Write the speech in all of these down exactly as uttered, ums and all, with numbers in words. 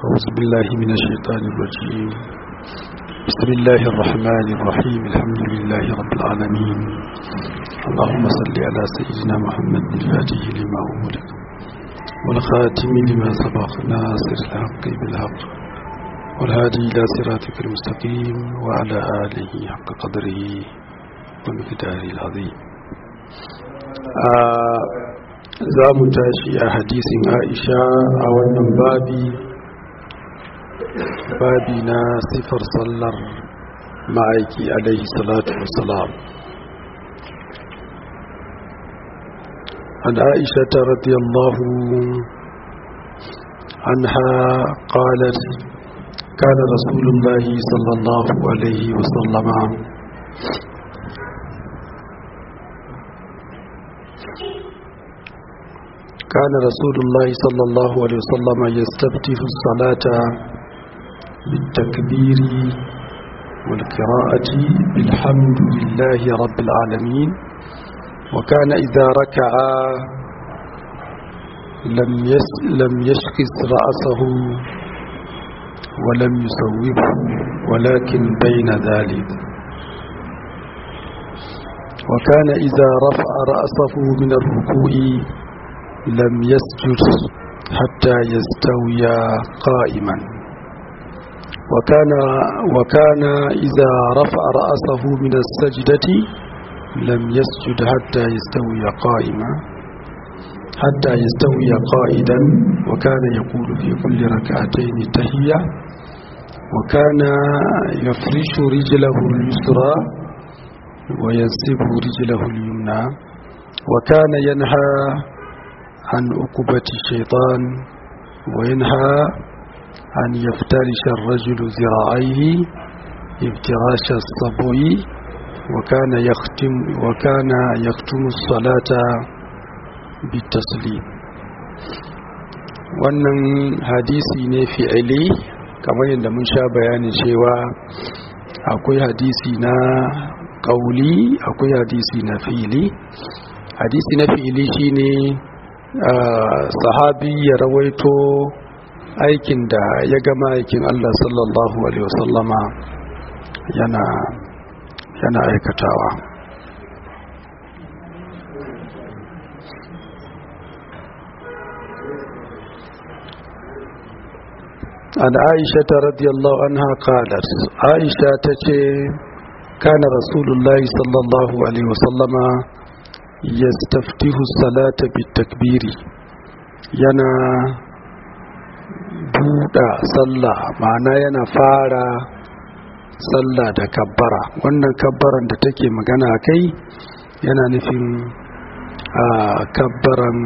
أعوذ بالله من الشيطان الرجيم. بسم الله الرحمن الرحيم. الحمد لله رب العالمين. اللهم صل على سيدنا محمد الفاتح لما أغلق والخاتم لما سبق ناصر الحق بالحق والهادي إلى صراطك المستقيم وعلى آله حق قدره ومقداره العظيم. za mu tashi a hadisin Aisha a wannan babi babi na sifar sallar ma'aiki alaihi salatu wassalam. an Aisha ta radiyallahu anha qalat kana rasulullahi sallallahu alaihi wasallama كان رسول الله صلى الله عليه وسلم يستفتح الصلاة بالتكبير والقراءة بالحمد لله رب العالمين، وكان إذا ركع لم لم يشخص رأسه ولم يصوبه ولكن بين ذلك، وكان إذا رفع رأسه من الركوع لم يسجد حتى يستوي قائما، وكان وكان إذا رفع رأسه من السجدة لم يسجد حتى يستوي قائما حتى يستوي قائدا، وكان يقول في كل ركعتين تحية، وكان يفرش رجله اليسرى وينصب رجله اليمنى، وكان ينهى عن عقوبة الشيطان وينهى أن يفترش الرجل ذراعيه افتراش الصبو، وكان يختم وكان يختم الصلاة بالتسليم. wannan hadisi ne fi'ili kamar yadda mun sha bayanin cewa akwai hadisi na kauli akwai hadisi na fi'ili. hadisi na fi'ili shine sahabi ya rawaito aikin da ya gama aikin Allah sallallahu alaihi wasallama yana yana aikatawa. an Aisha radiyallahu anha qalat, Aisha tace kana rasulullahi sallallahu alaihi wasallama yastaftihu salata bitakbiri, yana buɗa sallah ma'ana yana fara sallah da kabbara. wannan kabbaran da take magana kai yana nufin a kabbaran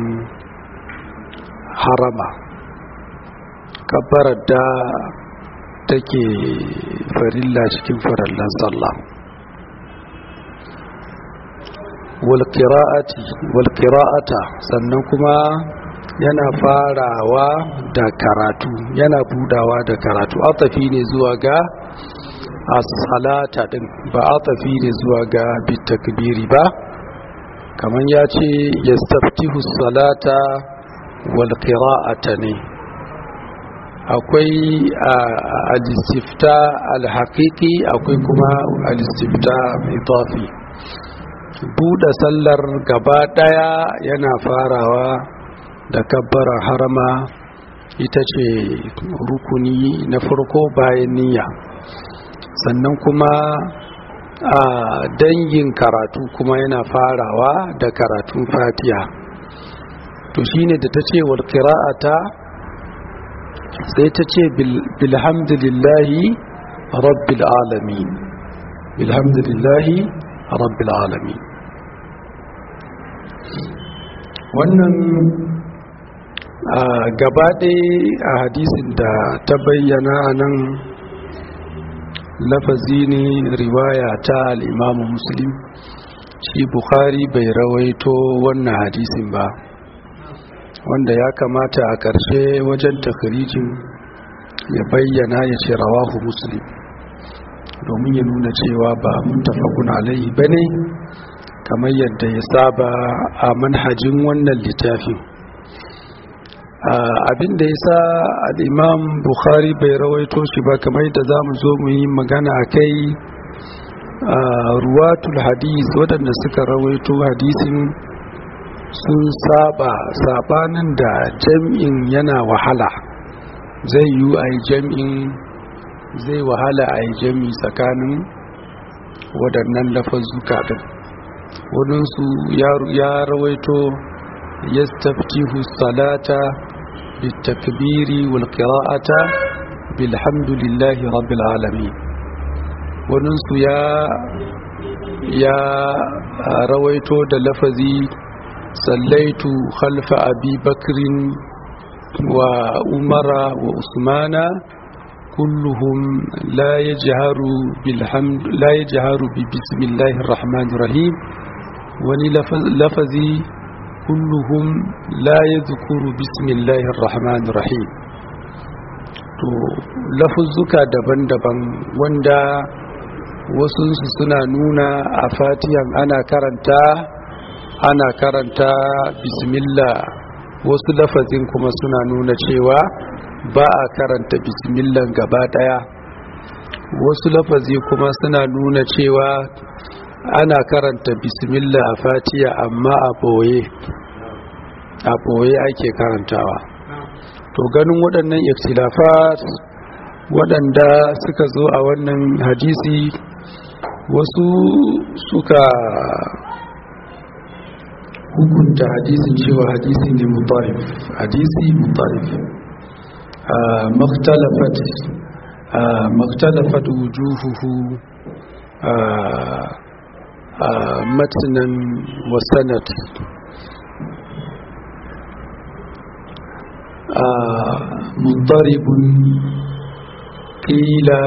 harama, kabbarar da take farilla cikin farallan sallah. walƙira'ata sannan kuma yana farawa da karatu, yana budawa da karatu. atafi ne zuwa ga as-salata din, ba atafi ne zuwa ga bitakbiri ba, kaman ya ce yastaftihu salata wal qira'ata ne. akwai al-istifta al-haqiqi, akwai kuma al-istifta idafi. buɗe sallar gaba ɗaya yana farawa da kabbarar harama, ita ce rukuni na farko bayan niyya. sannan kuma a dangin karatu kuma yana farawa da karatun fatiha. to shine da ta ce wal qira'ata sai ta ce bilhamdulillahi rabbil alamin, bilhamdulillahi rabbil alamin. wannan gabaɗe a hadisin da ta bayyana nan lafazi ne riwaya ta al'imamu muslim, shi bukhari bai rawaito wannan hadisin ba, wanda ya kamata a ƙarshe wajen takharijin ya bayyana ya ce rawahu muslim, domin ya nuna cewa ba muttafaqun alaihi bane kamar yadda ya saba a manhajin wannan littafin. abin da ya sa al'imam bukhari bai rawaito shi ba kamar da za mu zo mu yi magana a kai ruwatul hadis waɗanda suka rawaito hadisin sun saba sabanin da jam'in yana wahala zai yi a yi jam'in zai wahala a yi jam'i tsakanin waɗannan lafazuka ɗin waɗansu ya rawaito ya staftihu salata bitakbiri wal qira'ata bilhamdulillahi rabbil alamin waɗansu ya ya rawaito da lafazi sallaitu khalfa abi bakrin wa umara wa usmana kulluhum la yajharu bilhamd la yajharu bi bismillahir rahmanir rahim wani lafazi kulluhum la yadhkuru bismillahir rahmanir rahim to lafuzzuka daban-daban wanda wasu suna nuna a fatihan ana karanta ana karanta bismillah wasu lafazin kuma suna nuna cewa ba a karanta bismillah gaba daya wasu lafazi kuma suna nuna cewa ana karanta bismillah a fatiha amma a boye a boye ake karantawa to ganin waɗannan ikhtilafat waɗanda suka zo a wannan hadisi wasu suka hukunta hadisin cewa hadisi ne mutarif hadisi mutarif maktalafat maktalafat wujuhuhu matnan wa sanad mutaribun qila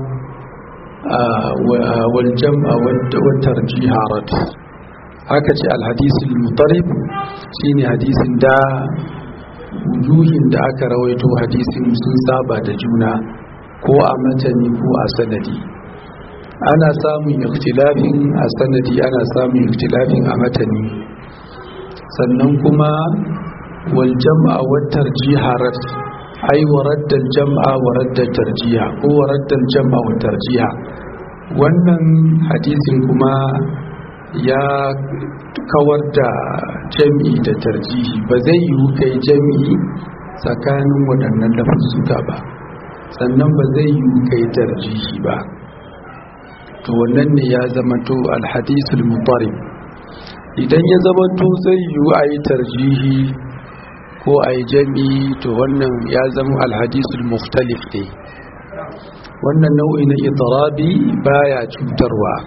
wal jam'a wa tarjiharat haka ce alhadisul mutarib shine hadisin da wujuhin da aka rawaito hadisin sun saba da juna ko a matani ko a sanadi ana samun ikhtilafin a sanadi ana samun ikhtilafin a matani sannan kuma wal jam'a wa tarjiharat ay waradda al jam'a wa radda tarjiha ko waradda al jam'a wa tarjiha wannan hadisin kuma ya kawar da jami'i da tarjihi ba zai yi kai jami'i tsakanin waɗannan lafuzzuka ba sannan ba zai yi kai tarjihi ba to wannan ne ya zama to alhadisul mutarib idan ya zama to zai yi a yi tarjihi ko a yi jami'i to wannan ya zama alhadisul mukhtalif ne wannan nau'i na itirabi baya cutarwa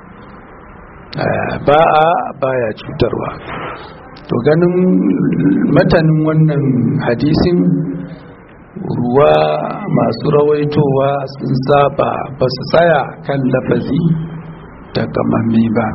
ba'a baya cutarwa to ganin matanin wannan hadisin ruwa masu rawaitowa sun saba ba su tsaya kan lafazi da kamamme ba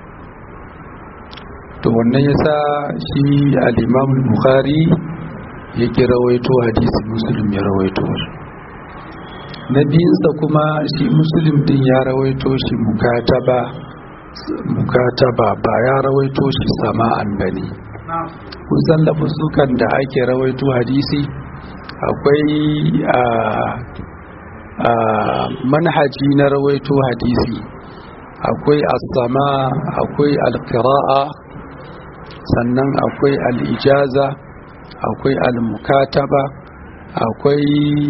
to wannan yasa shi al-Imam al-Bukhari yake rawaito hadisi Muslim ya rawaito na biyunsa kuma shi Muslim din ya rawaito shi mukataba mukataba ba ya rawaito shi sama'an bane kusan lafusukan da ake rawaito hadisi akwai a a manhaji na rawaito hadisi akwai as-sama akwai al-qira'a sannan akwai al-ijaza akwai al-mukataba akwai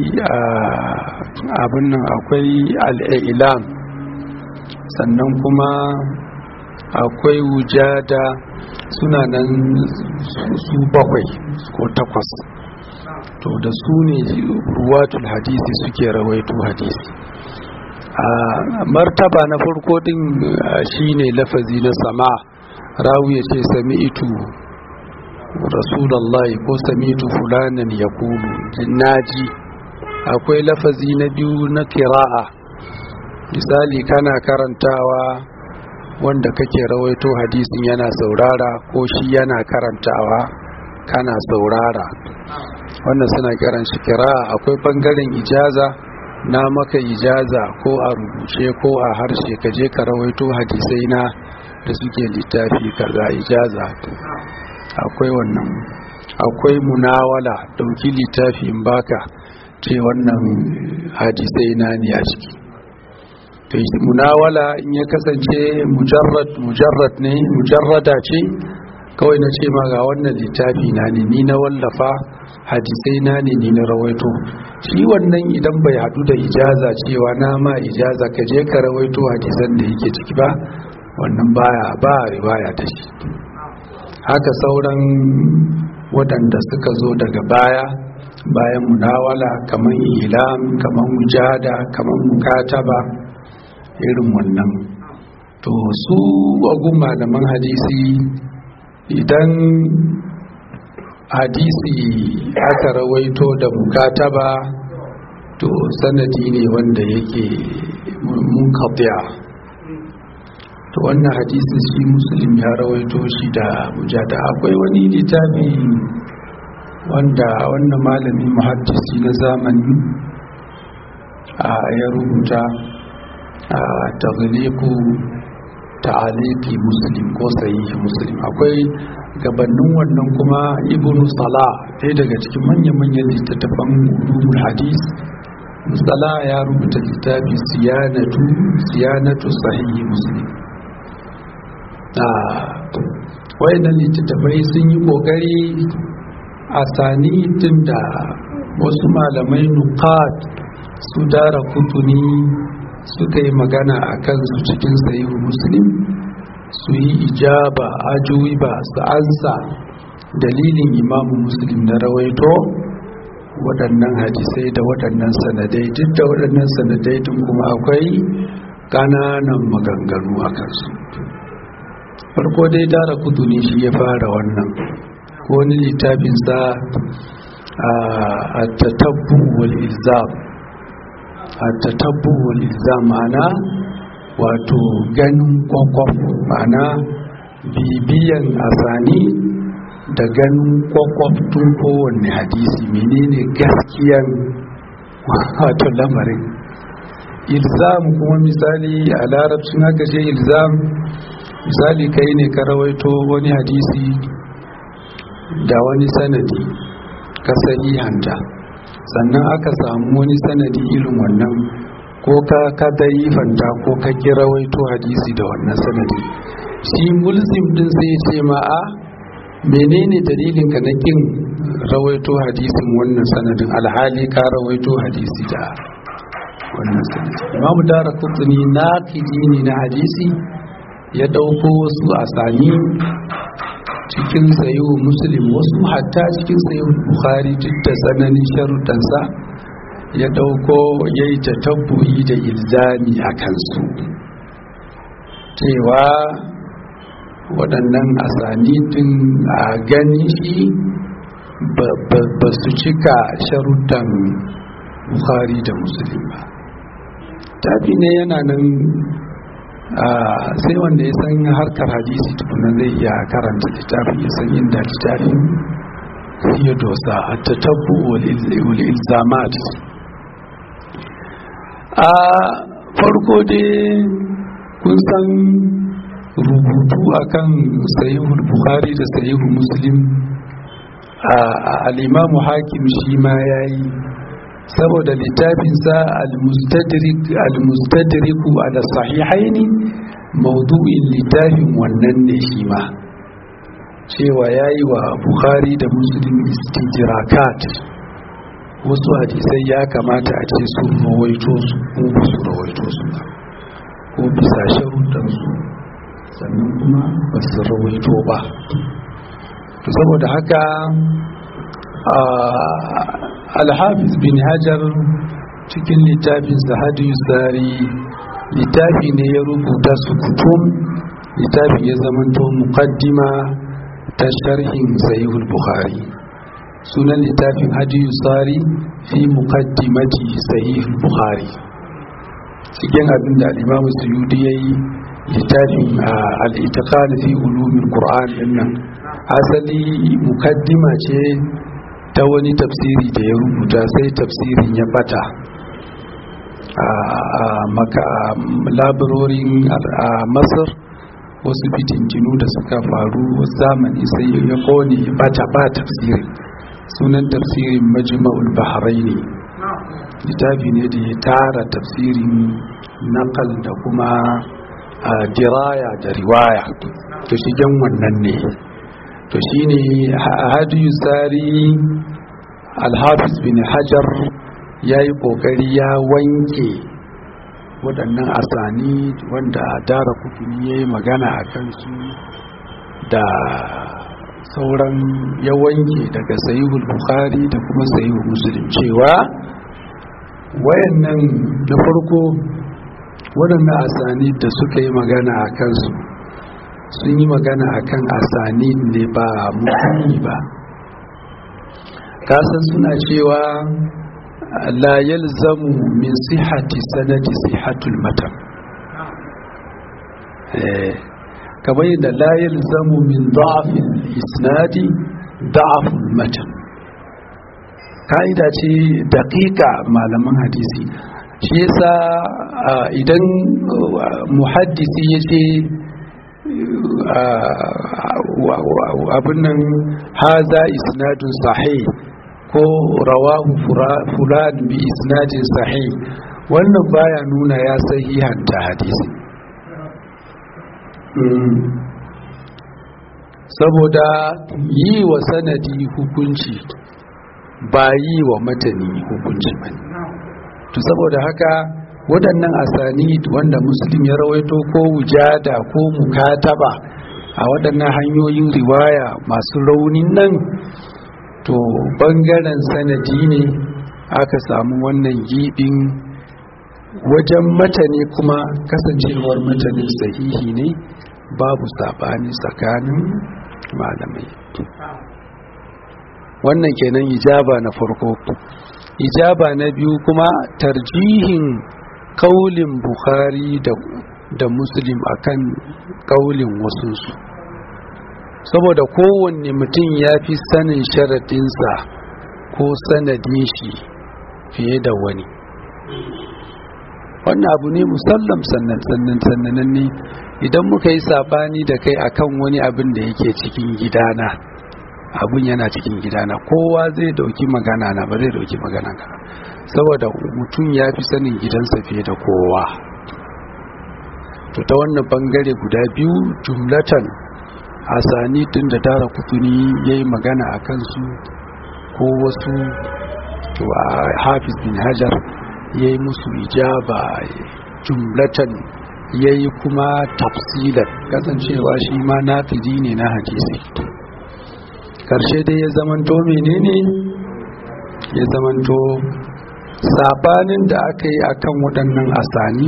abin nan akwai al-i'lam sannan kuma akwai wujada suna nan su bakwai ko takwas to da su ne ruwatul hadisi suke rawaito hadisi a martaba na farko din shine lafazi na sama rawi ya ce sami'tu rasulullahi ko sami'tu fulanan yaqulu naji akwai lafazi na biyu na qira'a misali kana karantawa wanda kake rawaito hadisin yana saurara ko shi yana karantawa kana saurara wannan suna kiran shi qira'a akwai bangaren ijaza na maka ijaza ko a rubuce ko a harshe kaje ka rawaito hadisai na da suke littafi kaza ijaza akwai wannan akwai munawala, dauki littafi in baka ce wannan hadisai na ne a ciki. to munawala in ya kasance mujarrad mujarrad ne mujarrada ce, kawai na ce ma ga wannan littafi na ne ni na wallafa, hadisai na ne ni na rawaito, shi wannan idan bai hadu da ijaza cewa na ma ijaza ka je ka rawaito hadisan da yake ciki ba, wannan baya ba riwaya da shi. haka sauran waɗanda suka zo daga baya bayan munawala kaman ilam kaman mujada kaman mukataba irin wannan. to su wagun malaman hadisi idan hadisi aka rawaito da mukataba to sanadi ne wanda yake munqati'a. to wannan hadisin shi Muslim ya rawaito shi da mujada. akwai wani littafi wanda wannan malami muhaddisi na zamani a ya rubuta a taghliqu ta'aliki Muslim ko sahih Muslim. akwai gabanin wannan kuma Ibn Salah, ɗaya daga cikin manyan-manyan littattafan ulumul hadis, Salah ya rubuta littafi siyanatu siyanatu sahih Muslim. wayannan littattafai sun yi kokari a sani tun da wasu malamai nuqat su dara kutuni suka yi magana a kansu cikin sahihu Muslim, su yi ijaba ajuiba su ansa dalilin imamu Muslim na rawaito waɗannan hadisai da waɗannan sanadai. duk da waɗannan sanadai din kuma akwai ƙananan maganganu a kansu. farko dai dara kutuni shi ya fara wannan, ko wani littafinsa a tatabbu wal ilzam a tatabbu wal ilzam ma'ana wato ganin kwakwaf, ma'ana bibiyan asani da ganin kwakwaf tun kowanne hadisi menene gaskiyan wato lamarin. ilzam kuma misali a larabcin haka ce ilzam, misali kai ne ka rawaito wani hadisi da wani sanadi ka sahihanta, sannan aka samu wani sanadi irin wannan ko ka ka daifanta ko ka ki rawaito hadisi da wannan sanadi, shi mulzim din sai ya ce ma a menene dalilin ka na kin rawaito hadisin wannan sanadin alhali ka rawaito hadisi da wannan sanadi. Imamu Daraqutni naqidi ne na hadisi, ya dauko wasu asani cikin sahihu Muslim, wasu hatta cikin sahihu Bukhari duk da tsananin sharuɗansa ya dauko yayi tatabbu'i da ilzami a kansu cewa waɗannan asani din a gani shi ba su cika sharuɗan Bukhari da Muslim ba. tafi ne yana nan sai wanda ya san harkar hadisi tukunan zai iya karanta littafin ya san inda littafin ya dosa a tatabbu wal ilzamat. a farko dai kun san rubutu akan sahihul bukhari da sahihul muslim al-imamu hakim shi ma yayi, saboda littafinsa al-mustadriku ala sahihaini maudu'in littafin wannan ne shi ma, cewa yayi wa bukhari da muslim istidrakat, wasu hadisai ya kamata a ce sun rawaito su ko ba su rawaito su ba, ko bisa sharuɗan su, sannan kuma ba su rawaito ba. saboda haka Al-Hafiz bin Hajar cikin littafin Sahadu Sari, littafi ne ya rubuta su kutum, littafi ya zamanto muqaddima ta sharhin Sahihul Bukhari. Sunan littafin Hadiyu Sari fi muqaddimati Sahihul Bukhari. Cikin abin da Imam Suyuti yayi littafin al-Itiqan fi ulumil Qur'an dinnan, asali muqaddima ce ta wani tafsiri da ya rubuta, sai tafsirin ya bata a maka labarorin a Masar wasu fitintinu da suka faru zamani sai ya kone bata ba tafsirin. Sunan tafsirin majma'ul bahraini, littafi ne da ya tara tafsirin naqal da kuma diraya da riwaya, to shigen wannan ne. to shine hadiyu sari al-hafiz bin hajar yayi kokari ya wanke waɗannan asani wanda dara kutuni yayi magana akan su da sauran ya wanke daga sahihul bukhari da kuma sahihul muslim cewa wayannan da farko waɗannan asani da suka yi magana a kansu sun yi magana akan asani ne ba mutane ba. kasan suna cewa la yalzamu min sihhati sanadi sihhatul matan, eh kamar yadda la yalzamu min da'fil isnadi da'ful matan. kaida ce daƙiƙa malaman hadisi, shi yasa idan muhaddisi yace abin nan haza isnadun sahih ko rawahu fulan bi isnadin sahih, wannan baya nuna ya sahihanta hadisi. saboda yi wa sanadi hukunci ba yi wa matani hukunci ba. to saboda haka waɗannan asani wanda muslim ya rawaito ko wujada ko mukataba a waɗannan hanyoyin riwaya masu raunin nan, to ɓangaren sanadi ne aka samu wannan gibin. wajen matani kuma kasancewar matanin sahihi ne, babu saɓani tsakanin malamai. wannan kenan ijaba na farko. ijaba na biyu kuma tarjihin kaulin bukhari da, da muslim akan kaulin wasunsu, saboda kowanne mutum ya fi sanin sharaɗinsa ko sanadin shi fiye da wani. wannan abu ne musallam sannan sannan sannan ne. idan muka yi sabani da kai akan wani abin da yake cikin gidana, abun yana cikin gidana, kowa zai dauki magana na ba zai dauki magana ka, saboda mutum ya fi sanin gidansa fiye da kowa. to ta wannan bangare guda biyu jumlatan asani tun da tara kutuni ya yi magana a kansu ko wasu, to a hafiz bin hajar ya yi musu ijaba jumlatan, ya yi kuma tafsilan, kasancewa shi ma nafidi ne na hadisi. karshe dai ya zamanto menene ya zamanto sabanin da aka yi akan waɗannan asani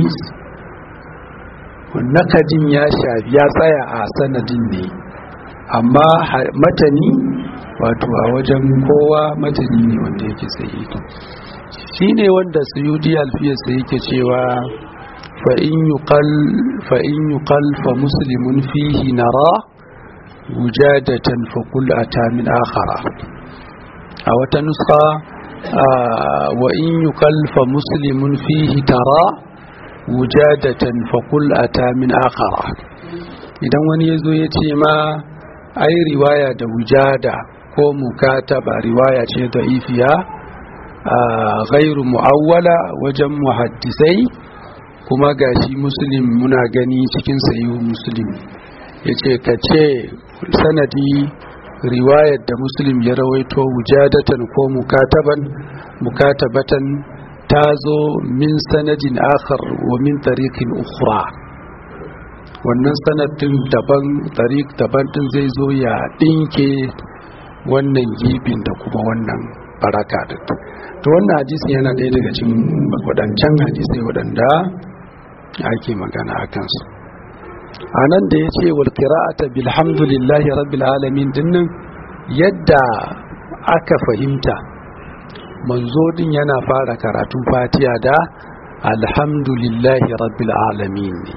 nakadin ya shafi ya tsaya a sanadin ne, amma matani wato a wajen kowa matani ne wanda yake sayi. shi ne wanda suyudi alfiyarsa yake cewa fa'in yi kalfa musulmin fihi nara wujadatan faƙul a tamin akhara. a wata nuska wa in yi kalfa musulmin fihi tara wujadatan faƙul a tamin akhara. idan wani ya zo ya ce ma ai riwaya da wujada ko mukataba riwaya ce da ifiya ghairu mu'awwala wajen muhaddisai, kuma gashi muslim muna gani cikin sahihu muslim yace kace sanadi riwayar da muslim ya rawaito wujadatan ko mukataban mukatabatan tazo min sanadin akhar wa min tariqin ukhra. wannan sanadin daban tariq daban din zai zo ya dinke wannan gibin da kuma wannan baraka din. to wannan hadisi yana ɗaya daga cikin wadancan hadisai wadanda ake magana a kansu. a nan da ya ce wal qira'ata bilhamdulillahi rabbil alamin dinnan, yadda aka fahimta manzo din yana fara karatun fatiha da alhamdulillahi rabbil alamin ne,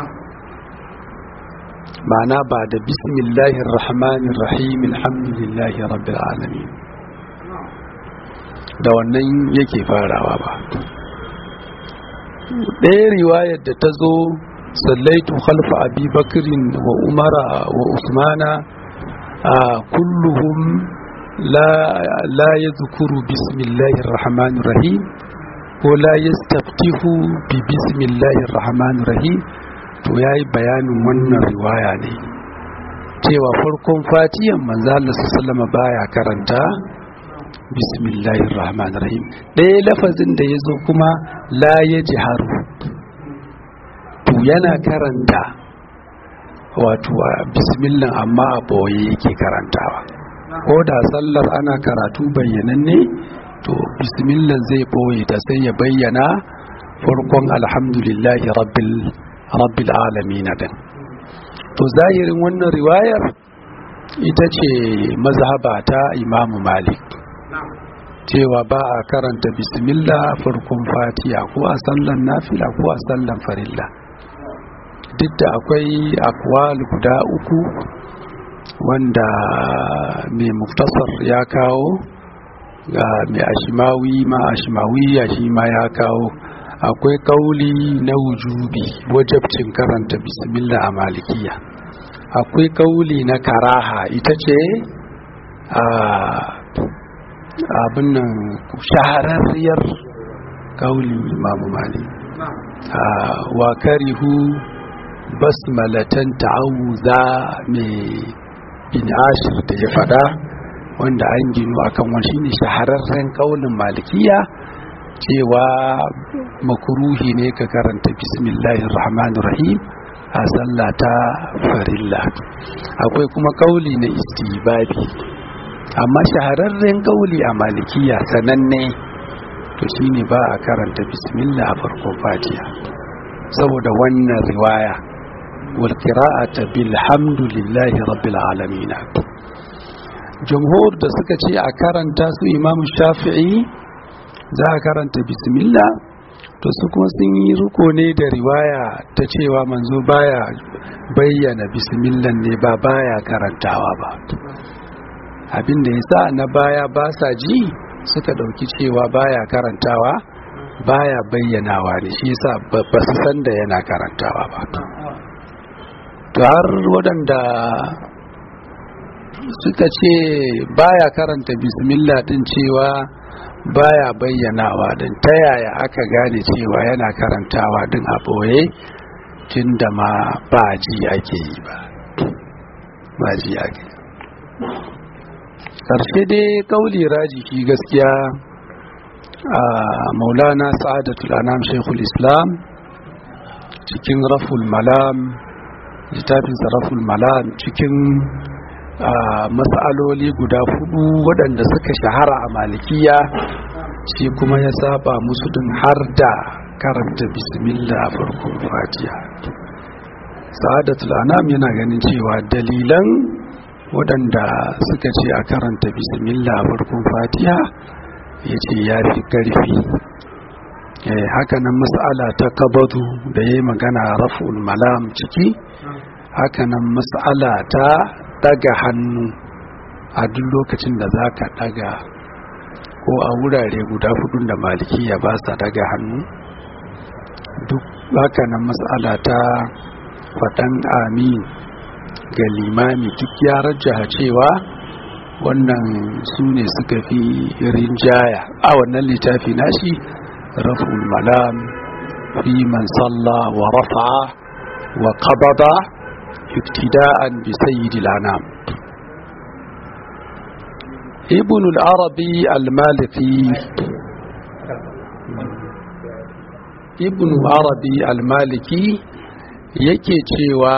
ma'ana ba da bismillahir rahmanir rahim alhamdulillahi rabbil alamin da wannan yake farawa ba. ɗaya riwayar da ta zo sallaitu khalfa abi bakrin wa umara wa usmana kulluhum la la yadhkuru bismillahir rahmanir rahim ko la yastaftihu bi bismillahir rahmanir rahim. To yayi bayanin wannan riwaya ne cewa farkon fatiyan manzo Allah sallallahu alaihi baya karanta bismillahir rahmanir rahim. ɗaya lafazin da yazo kuma la yajharu, to yana karanta wato bismillah amma a boye yake karantawa. ko da sallar ana karatu bayyananne to bismillah zai boye ta sai ya bayyana farkon alhamdulillahi rabbil rabbil alamin din. to zahirin wannan riwayar ita ce mazhaba ta Imam Malik cewa ba a karanta bismillah farkon fatiha ko a sallan nafila ko a sallan farilla, duk da akwai akwal guda uku wanda mai muftasar ya kawo ga mai ashimawi ma ashimawiya shi ma ya kawo. akwai kauli na wujubi wajabcin karanta bismillah a malikiya, akwai kauli na karaha ita ce abin nan shahararriyar kauli imamu malik wa karihu basmalatan ta'awuza mai bin ashir da ya fada, wanda an ginu akan wani shine shahararren kaulin malikiya cewa makruhi ne ka karanta bismillahir rahmanir rahim a sallata farilla. akwai kuma kauli na istihbabi, amma shahararren kauli a malikiya sananne to shine ba a karanta bismillah a farkon fatiha saboda wannan riwaya wal qira'ata bilhamdulillahi rabbil alamin. jumhur da suka ce a karanta su Imam Shafi'i za a karanta bismillah, to su kuma sun yi ruko ne da riwaya ta cewa manzo baya bayyana bismillah ne ba baya karantawa ba. abinda yasa na baya ba sa ji suka dauki cewa baya karantawa baya bayyanawa ne, shi yasa ba su san da yana karantawa ba. to har waɗanda suka ce baya karanta bismillah din cewa baya bayyanawa din, ta yaya aka gane cewa yana karantawa din a boye tunda ma ba ji ake yi ba ba ji ake. karshe dai kauli rajihi gaskiya a maulana sa'adatul anam shaykhul islam cikin raful malam littafin raful malam cikin mas'aloli guda hudu waɗanda suka shahara a malikiya, shi kuma ya saba musu din har da karanta bismillah a farkon fatiha. sa'adatul anam yana ganin cewa dalilan waɗanda suka ce a karanta bismillah a farkon fatiha ya ce ya fi ƙarfi. hakanan mas'ala ta kabadu da ya yi magana raf'ul malam ciki, hakanan mas'ala ta daga hannu a duk lokacin da za ka daga, ko a wurare guda hudun da malikiya ba sa daga hannu, duk hakanan mas'ala ta faɗan amin ga limami duk ya rajjaha cewa wannan su ne suka fi rinjaya a wannan littafi nashi raf'ul malam fi man salla wa rafa'a wa qabada ibtida'an bi sayyidil anam. ibn al-arabi al-maliki ibn arabi al-maliki yake cewa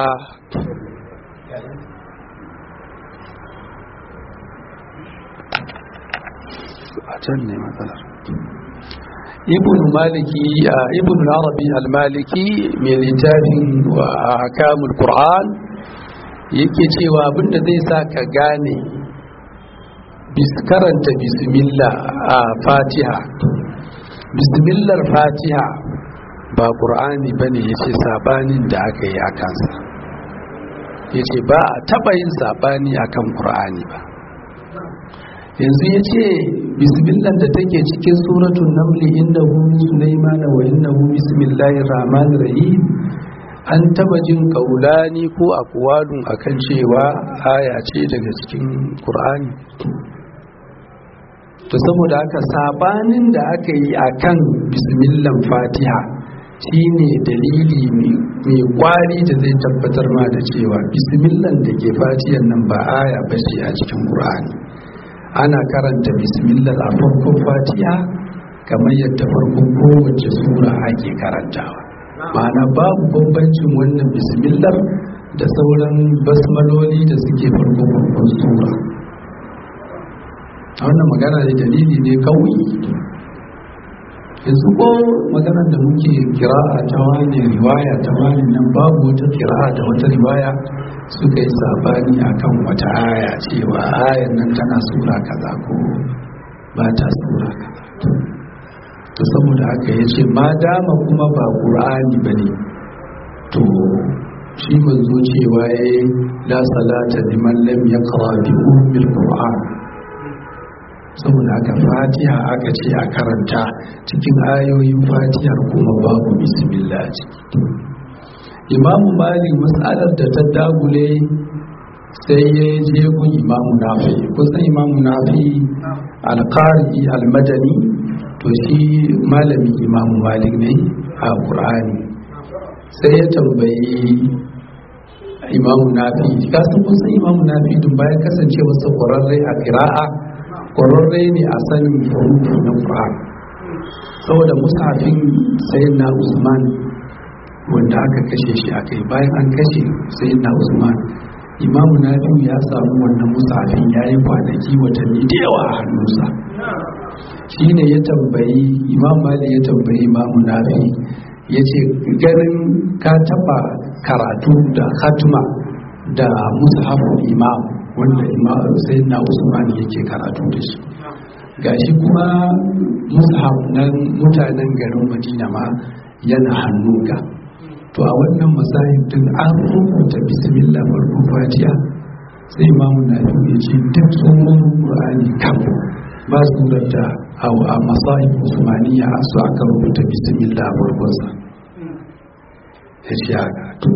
a can ne matsalar ibn maliki ibn arabi al-maliki mai littafin wa ahkamul qur'an yake cewa abinda zai sa ka gane karanta bismillah a fatiha, bismillah fatiha ba qur'ani bane yace sabanin da aka yi akan sa, yace ba a taba yin sabani akan qur'ani ba. yanzu ya ce bismillah da take cikin suratun namli innahu min sulaimana wa innahu bismillahir rahmanir rahim an taba jin kaulani ko aqwalun akan cewa aya ce daga cikin Qur'ani to saboda haka sabanin da aka yi akan bismillah fatiha shine dalili mai kwari da zai tabbatar ma da cewa bismillah da ke fatihan nan ba aya bace a cikin Qur'ani ana karanta bismillah a farkon fatiha kamar yadda farkon kowace sura ake karantawa ma'ana babu bambancin wannan bismillah da sauran basmaloli da suke farkon farkon sura a wannan magana da dalili ne kawai yanzu ko maganar da muke kira'a ta wani riwaya ta wani nan babu wata kira'a da wata riwaya suka yi sabani akan wata aya cewa ayan nan tana sura kaza ko ba ta sura kaza to saboda haka yace ma dama kuma ba qur'ani bane to shi manzo cewa yayi la salata liman lam yaqra bi ummil qur'an saboda haka fatiha aka ce a karanta cikin ayoyin fatihar kuma babu bismillah ciki imamu malik mas'alar da ta dagule sai ya je gun imamu nafi kusan imamu nafi alqari almadani to shi malami imamu malik ne a qur'ani sai ya tambayi imamu nafi kasan kusan imamu nafi dun bayan kasance wasu ƙwararre a qira'a ƙwararre ne a sanin hurufi na qur'an saboda musafin sayyidina usman wanda aka kashe shi a kai bayan an kashe sayyidina usman imamu nafi'u ya samu wannan musafin ya yi kwanaki watanni da yawa a hannunsa shi ne ya tambayi imam mali ya tambayi imamu nafi ya ce ganin ka taba karatu da khatma da mushafin imam wanda imam sayyidina usman yake karatu da shi gashi kuma mushaf na mutanen garin madina ma yana hannunka to a wannan masahib din an rubuta bismillah farko fatiha sai imamu nafi ya ce duk tsohon qur'ani kam ba su da a masahib usmaniya su aka rubuta bismillah farkon sa ya ce haka to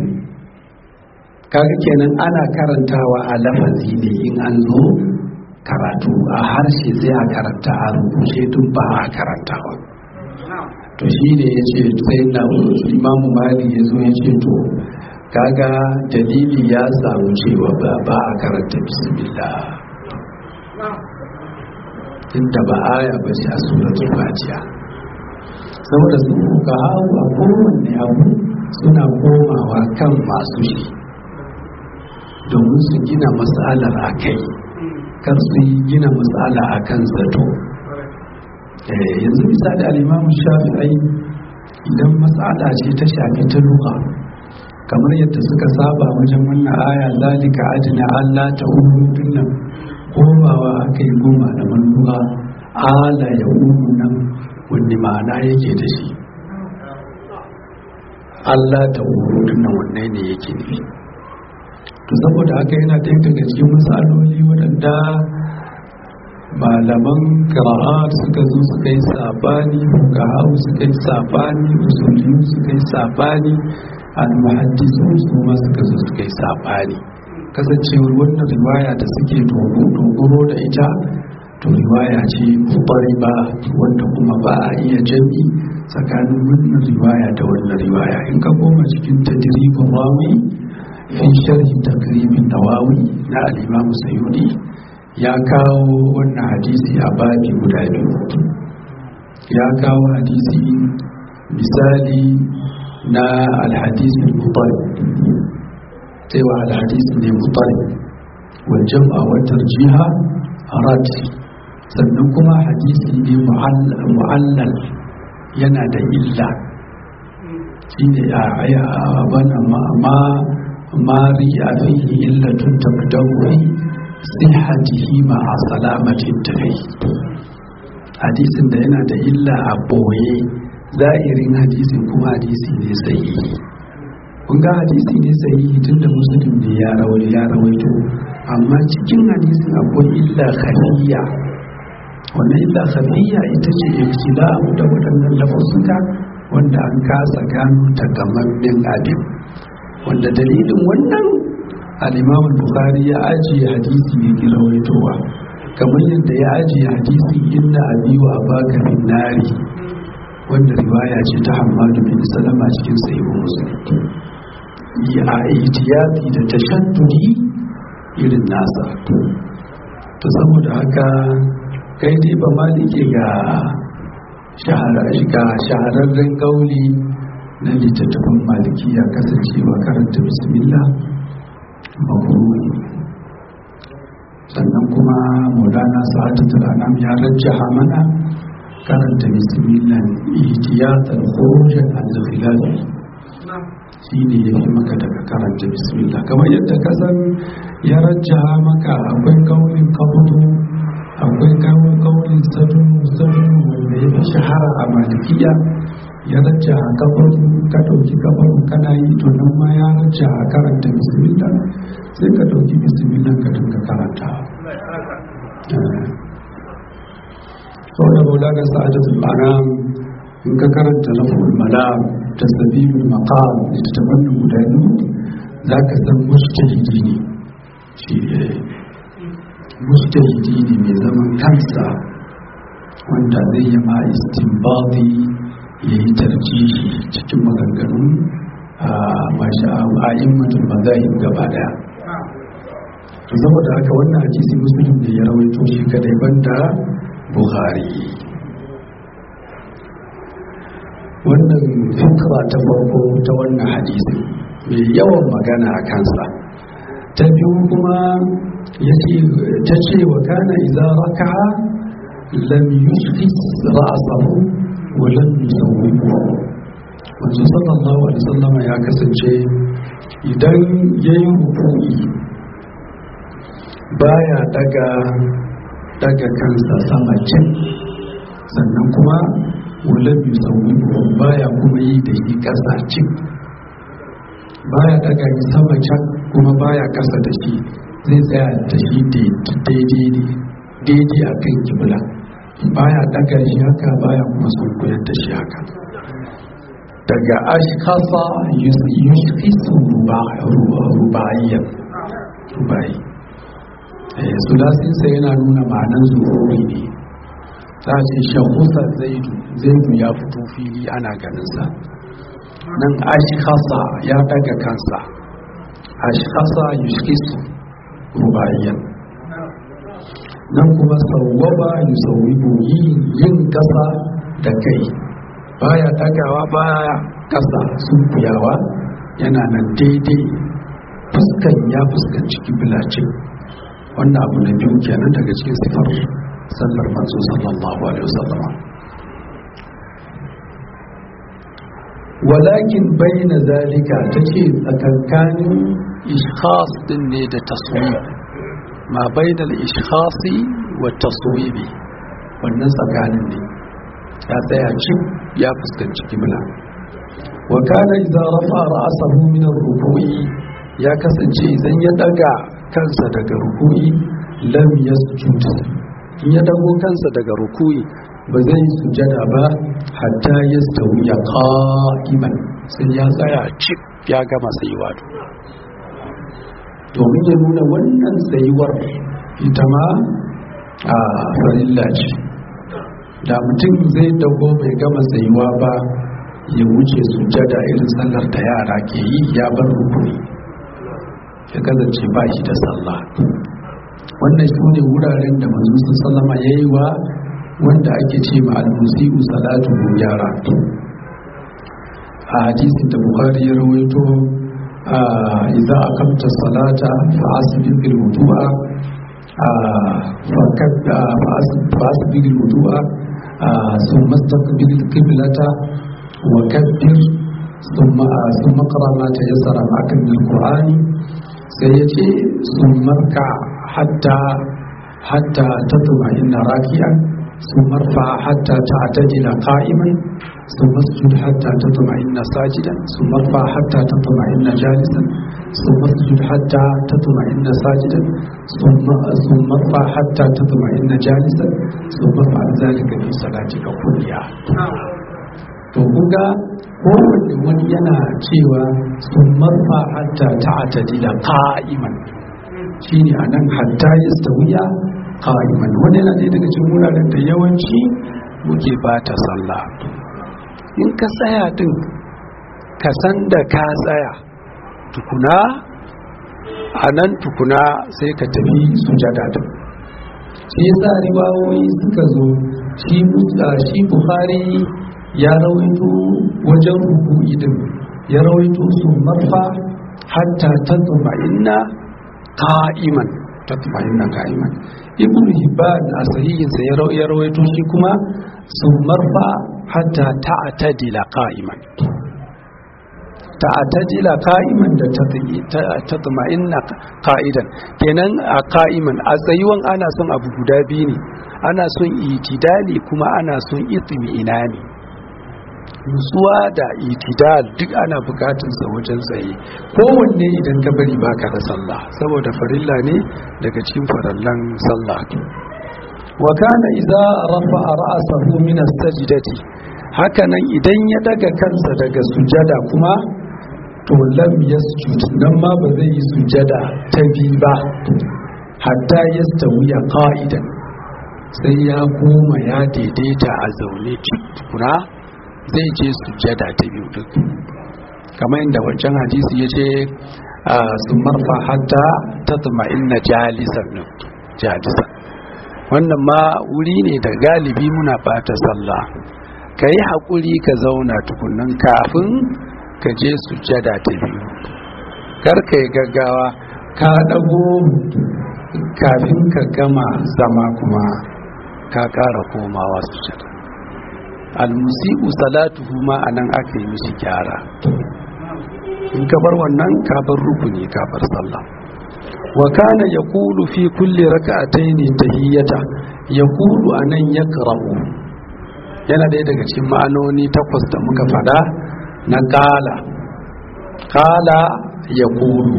kaga kenan ana karantawa a lafazi ne in an zo karatu a harshe sai a karanta a rubuce duk ba a karantawa to shi ne ya ce sai na imamu mali ya zo ya ce to kaga dalili ya samu cewa ba ba a karanta bismillah inda ba aya ba ce a suratul fatiha saboda su ka hawo a kowanne abu suna komawa kan masu shi domin su gina matsalar a kai kar su yi gina matsala a kan zato yanzu misali al'imamu shafi'ai idan matsala ce ta shafi ta luka kamar yadda suka saba wajen wannan aya zalika adina Allah ta umudin nan komawa aka yi goma da manuwa ala ya umu nan wani ma'ana yake da shi Allah ta umudin nan wanne ne yake nufi to saboda haka yana ɗaya daga cikin matsaloli waɗanda malaman qira'at suka zo suka yi sabani fuqaha suka yi sabani usuliyyu suka yi sabani al-muhaddisun su ma suka zo suka yi sabani kasancewar wannan riwaya da suke dogoro da ita to riwaya ce ba wanda kuma ba a iya jami tsakanin wannan riwaya da wannan riwaya in ka koma cikin tadribul rawi fi sharhi takribin nawawi na al-imam sayyidi ya kawo wannan hadisi a babi guda biyu ya kawo hadisi misali na alhadisin mutalib cewa alhadisi ne mutalib wajen a watar jiha rad sannan kuma hadisi ne mu'allal yana da illa shi ne a bana mari a fiye illatun tabdawi sihatihi ma'a salamatin tafi hadisin da yana da illa a boye zahirin hadisin kuma hadisi ne sahihi kun ga hadisi ne sahihi tunda muslim ne ya rawaito ya rawaito amma cikin hadisin akwai illa khafiyya wannan illa khafiyya ita ce ibtila'u da wadannan lafuzuka wanda an kasa gano takamammen abin, wanda dalilin wannan al-Imam al-Bukhari ya ajiye hadisi ne rawaitowa, kamar yadda ya ajiye hadisin inna abi wa abaka fin nari, wanda riwaya ce ta Hammadu bin Salama cikin Sahih Muslim. Ya ihtiyati da tashaddudi irin nasa. To saboda haka kai dai ba malike ga shahararren kauli na littattafan malikiya kasancewa karanta bismillah makruhi. Sannan kuma Maulana Sa'adatul Anam ya rajjaha mana karanta bismillah ihtiyatan khurujan an khilaf, shine yafi maka daga karanta bismillah. Kamar yadda ka san ya rajjaha maka akwai kaulin kabutu, akwai kawo kaulin sadu sadu wanda ya fi shahara a malikiya, ya rajjaha kabutu, ka dauki kabutu kana yi to nan ma ya rajjaha karanta bismillah, sai ka dauki bismillah ka dinga karanta. Saboda Maulana Sa'adatul Anam in ka karanta lafzul malam tasbihul maqam da tabannin guda biyu zaka san mujtahidi ne, shi mujtahidi ne mai zaman kansa wanda zai yi ma istinbati ya yi tarjihi cikin maganganun a ma'immatul mazahib gaba daya. Saboda haka wannan hadisi Muslim ne ya rawaito shi kadai banda Bukhari. Wannan fikra ta farko ta wannan hadisi mai yawan magana a kansa. Ta biyu kuma ta ce wa kana idza raka'a lam yushkhis ra'sahu wa lam yusawwihu. Manzo sallallahu alaihi wasallam ya kasance idan yayin ruku'i baya daga daga kansa sama can, sannan kuma wulan yusawwihu baya kuma yi da shi kasa cin, baya daga shi sama can kuma baya kasa da shi, zai tsaya da shi daidai a kan kibla, baya daga shi haka baya kuma sunkuyar da shi haka. Daga ashkasa yushkisu ruba'iyyar ruba'i, sulasinsa yana nuna ma'anar zuhuri ne. Ta ce shahusa zaidu, zaidu ya fito fili ana ganinsa. Nan ashkasa ya daga kansa, ashkasa yushkisu ruba'iyyar. Nan kuma sauwaba yusawibu yin kasa da kai, baya dagawa baya kasa sun kuyawa, yana nan daidai, fuskan ya fuskanci kiblacin. Wannan abu na biyu kenan daga cikin sifar sallar manzo sallallahu alaihi wasallam. Walakin bayna zalika, tace tsakankanin ishkhas din ne da taswib, ma bayna al-ishkhasi wa taswibi, wannan tsakanin ne ya tsaya cin ya fuskanci kibla. Wa kana idza rafa ra'sahu min ar-ruku'i, ya kasance idan ya daga kansa daga ruku'i lam yasjud, in ya dago kansa daga ruku'i ba zai sujada ba hatta yastawi qa'iman, sai ya tsaya cik ya gama tsayuwa. Domin ya nuna wannan tsayuwar ita ma a farilla ce, da mutum zai dago bai gama tsayuwa ba ya wuce sujada irin sallar da yara ke yi, ya bar rukuni, ya kasance ba shi da sallah. Wannan su ne wuraren da manzo sallama ya yi wa wanda ake ce ma al-musiu salatu yara. A hadisin da Bukhari ya rawaito, idza aqamta salata fa asbiqil wudu'a fa kadda fa asbiqil wudu'a thumma istaqbil al-qiblata wa kabbir thumma thumma qra ma tayassara ma'aka min al-qur'ani, sai ya ce sun marka hatta hatta ta tuma ina raki'an, sun marfa hatta ta atajila qa'iman, sun masjud hatta ta tuma ina sajidan, sun marfa hatta ta tuma ina jalisan, sun masjud hatta ta tuma ina sajidan, sun marfa hatta ta tuma ina jalisan, sun marfa an zalika fi salatika kulliya. to kuga kowanne wani yana cewa sun marfa hatta ta'tadila qa'iman shine anan hatta yastawiya qa'iman wanda yana ɗaya daga cikin wuraren da yawanci muke bata sallah. In ka tsaya din ka san da ka tsaya tukuna anan tukuna sai ka tafi sujada din. shi yasa riwayoyi suka zo shi shi Bukhari ya rawaito wajen ruku'i din ya rawaito su marfa hatta tatma'inna qa'iman tatma'inna qa'iman. Ibn Hibban a sahihin sa ya rawaito shi kuma su marfa hatta ta'tadila qa'iman ta'tadila qa'iman da tatma'inna qa'idan kenan a qa'iman a tsayuwan ana son abu guda biyu ne, ana son itidali kuma ana son itmi'inani. nutsuwa da itidal duk ana bukatun sa wajen tsaye, kowanne idan ka bari baka da sallah saboda farilla ne daga cikin farallan sallah. wa kana idza rafa'a ra'sahu min as-sajdati, hakanan idan ya daga kansa daga sujada kuma to lam yasjud, nan ma ba zai yi sujada ta bi ba hatta yastawiya qa'idan, sai ya koma ya daidaita a zaune tukuna zai je sujjada ta biyu duk kamar inda wancan hadisi ya ce sun marfa hatta tatma'inna jalisan jalisan. wannan ma wuri ne da galibi muna bata sallah, ka yi haƙuri ka zauna tukunan kafin ka je sujjada ta biyu, kar ka yi gaggawa ka ɗago kafin ka gama zama kuma ka ƙara komawa sujjada. almusi'u salatuhu ma anan aka yi mishi gyara, in ka bar wannan ka bar rukuni ka bar sallah. wa kana yaqulu fi kulli rak'atayn tahiyyata, yaqulu anan yaqra'u yana daya daga cikin ma'anoni takwas da muka fada na qala qala yaqulu.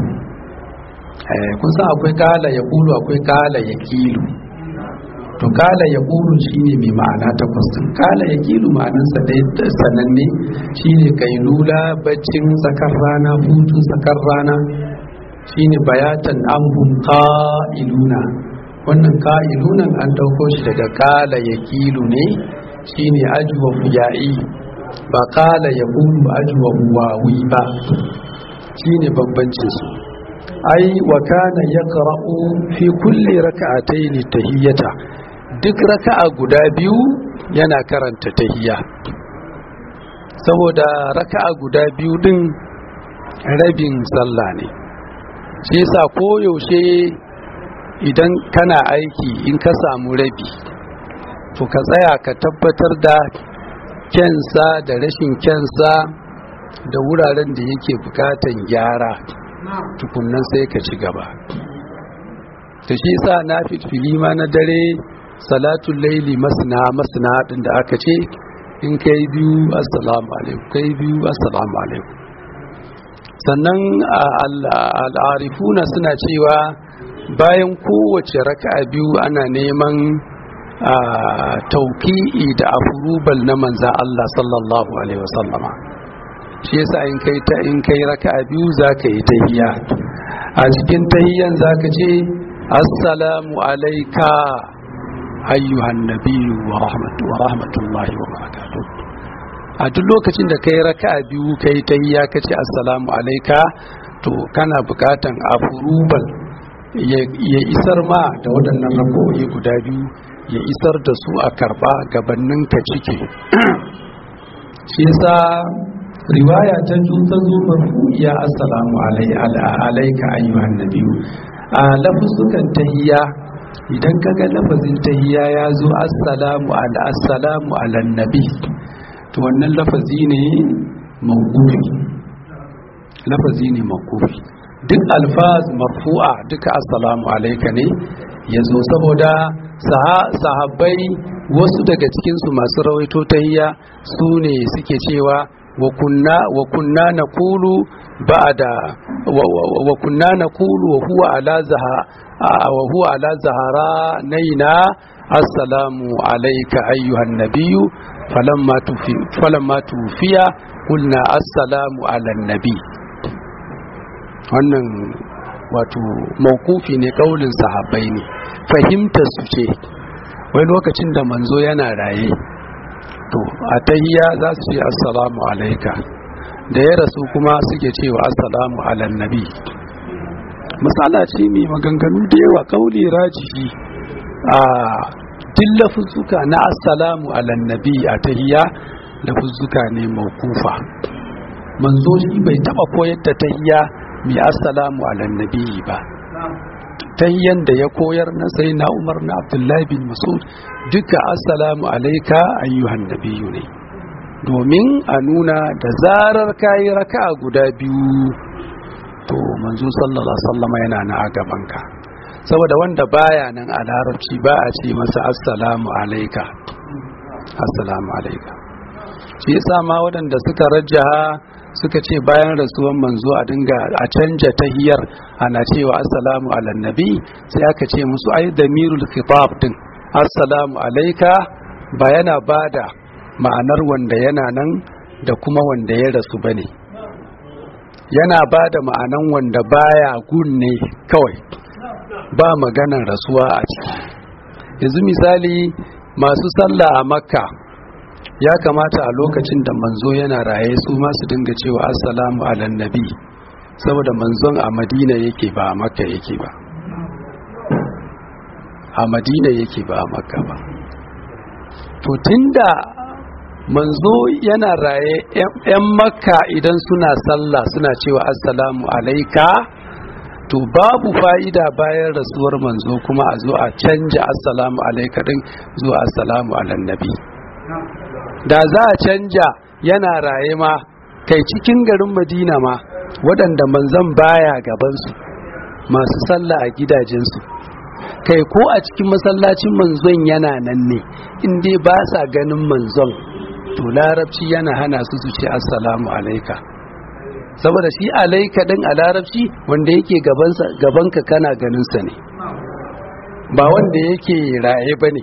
eh kun san akwai qala yaqulu akwai qala yaqilu, to kala ya ƙuru shi ne mai ma'ana takwas din. Kala ya kilu ma'anansa da sananne shi ne kailula, baccin tsakar rana, hutun tsakar rana, shi ne bayatan amhum ƙa'iluna. wannan ƙa'ilunan an ɗauko shi daga kala ya kilu ne, shi ne ajuwa ya'i, ba kala ya ƙuru ajuwa wawi ba, shi ne bambancinsu. ai wa kana yaqra'u fi kulli rak'atayn tahiyyata, duk raka'a guda biyu yana karanta tahiyya, saboda raka'a guda biyu din rabin sallah ne. shi yasa koyaushe idan kana aiki in ka samu rabi to ka tsaya ka tabbatar da kyansa da rashin kyansa da wuraren da yake bukatan gyara tukunnan sai ka ci gaba. ta shi yasa na fitfili ma na dare salatul laili masna masna din da aka ce in kai biyu assalamu alaikum kai biyu assalamu alaikum. sannan al'arifuna suna cewa bayan kowace raka'a biyu ana neman tauqi'i da afrubal na manzan Allah sallallahu alaihi wasallama. shi yasa in kai ta in kai raka'a biyu zaka yi tahiyya, a cikin tahiyyan zaka ce assalamu alayka ayyuhan nabiyyu wa rahmatu wa rahmatullahi wa barakatuh. a duk lokacin da kai raka'a biyu kai tahiyya kace assalamu alayka to kana bukatan afrubal ya isar ma da waɗannan rako'i guda biyu, ya isar da su a karba gabanin ka cike. shi yasa riwaya ta ta zo marfu'iya assalamu alayka ayyuhan nabiyyu. a lafuzukan tahiyya idan kaga lafazin tahiyya ya zo assalamu ala assalamu ala nabi to wannan lafazi ne mawqufi, lafazi ne mawqufi. duk alfaz marfu'a duka assalamu alayka ne yazo, saboda sahabbai wasu daga cikin su masu rawaito tahiyya su ne suke cewa wa kunna wa kunna naqulu ba'da wa kunna naqulu wa huwa ala zaha wa huwa ala zahara naina assalamu alayka ayyuhan nabiyyu falamma tufi falamma tufiya qulna assalamu ala nabi. wannan wato mauqufi ne, kaulin sahabbai ne, fahimtar su ce. wai lokacin da manzo yana raye to a tahiyya za su ce assalamu alayka, da ya rasu kuma suke cewa assalamu ala nabi. misala ce mai maganganu da yawa, kauli rajihi a duk lafuzzuka na assalamu ala nabi a tahiyya lafuzzuka ne mauqufa. manzo shi bai taba koyar da tahiyya mai assalamu ala nabi ba. tahiyyan da ya koyar na sai na Umar na Abdullahi bin Mas'ud duka assalamu alayka ayyuhan nabiyyu ne, domin a nuna da zarar kayi raka'a guda biyu to manzo sallallahu alaihi wasallam yana na a gabanka. saboda wanda baya nan a larabci ba a ce masa assalamu alayka assalamu alayka. shi yasa ma waɗanda suka rajjaha suka ce bayan rasuwan manzo a dinga a canja tahiyar ana cewa assalamu ala nabi, sai aka ce musu ai damirul khitab din assalamu alayka ba yana bada ma'anar wanda yana nan da kuma wanda ya rasu bane, yana bada ma'anan wanda baya gunne kawai, ba maganar rasuwa a ciki. yanzu misali masu sallah a Makka ya kamata a lokacin da manzo yana raye su ma su dinga cewa assalamu ala nabi, saboda manzon a Madina yake ba a Makka yake ba, a Madina yake ba a Makka ba. to tunda manzo yana raye yan Makka idan suna sallah suna cewa assalamu alayka, to babu fa'ida bayan rasuwar manzo kuma a zo a canja assalamu alayka din zuwa assalamu ala nabi. da za a canja yana raye ma kai cikin garin Madina ma waɗanda manzon baya gabansu masu sallah a gidajensu, kai ko a cikin masallacin manzon yana nan ne, in dai ba sa ganin manzon to larabci yana hana su su ce assalamu alayka, saboda shi alayka din a larabci wanda yake gabanka kana ganinsa ne, ba wanda yake raye bane.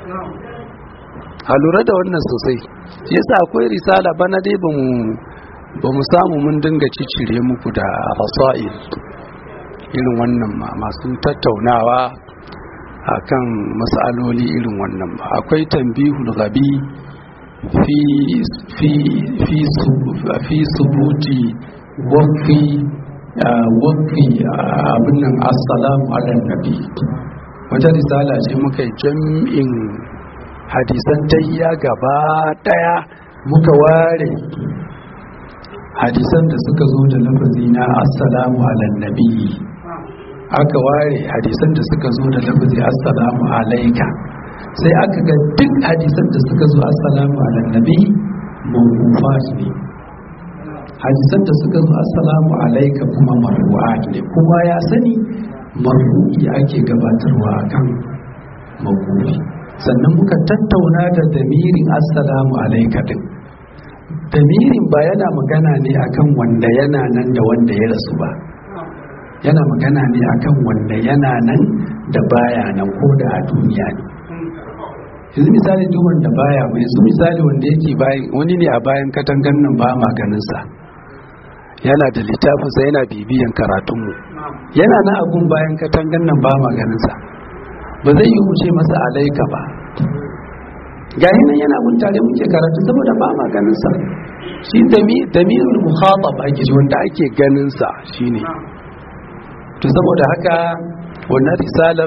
a lura da wannan sosai. shi yasa akwai risala bana dai ba mu samu mun dinga cicire muku da rasail irin wannan ma masu tattaunawa akan mas'aloli irin wannan ba. akwai tanbihul ghabi fi fi fi fi subuti waqfi waqfi abin nan assalamu ala nabi. wata risala ce muka jam'in hadisan tayya gaba daya, muka ware hadisan da suka zo da lafazi na assalamu ala nabi, aka ware hadisan da suka zo da lafazi assalamu alayka, sai aka ga duk hadisan da suka zo assalamu ala nabi mawqufat ne, hadisan da suka zo assalamu alayka kuma marfu'at ne. kuma ya sani marfu'i ake gabatarwa akan mawqufi. sannan muka tattauna da damirin assalamu alayka din. damirin ba yana magana ne akan wanda yana nan da wanda ya rasu ba, yana magana ne akan wanda yana nan da baya nan ko da a duniya ne. yanzu misali duk wanda baya mai su misali wanda yake bayan wani ne a bayan katangan nan ba maganinsa, yana da littafinsa yana bibiyan karatunmu, yana na abun bayan katangan nan ba maganinsa, ba zai yi wuce masa alaika ba. ga nan yana mun tare muke karatu saboda ba ma ganin sa, shi damirul mukhatab ake shi wanda ake ganin sa shine. to saboda haka wannan risalar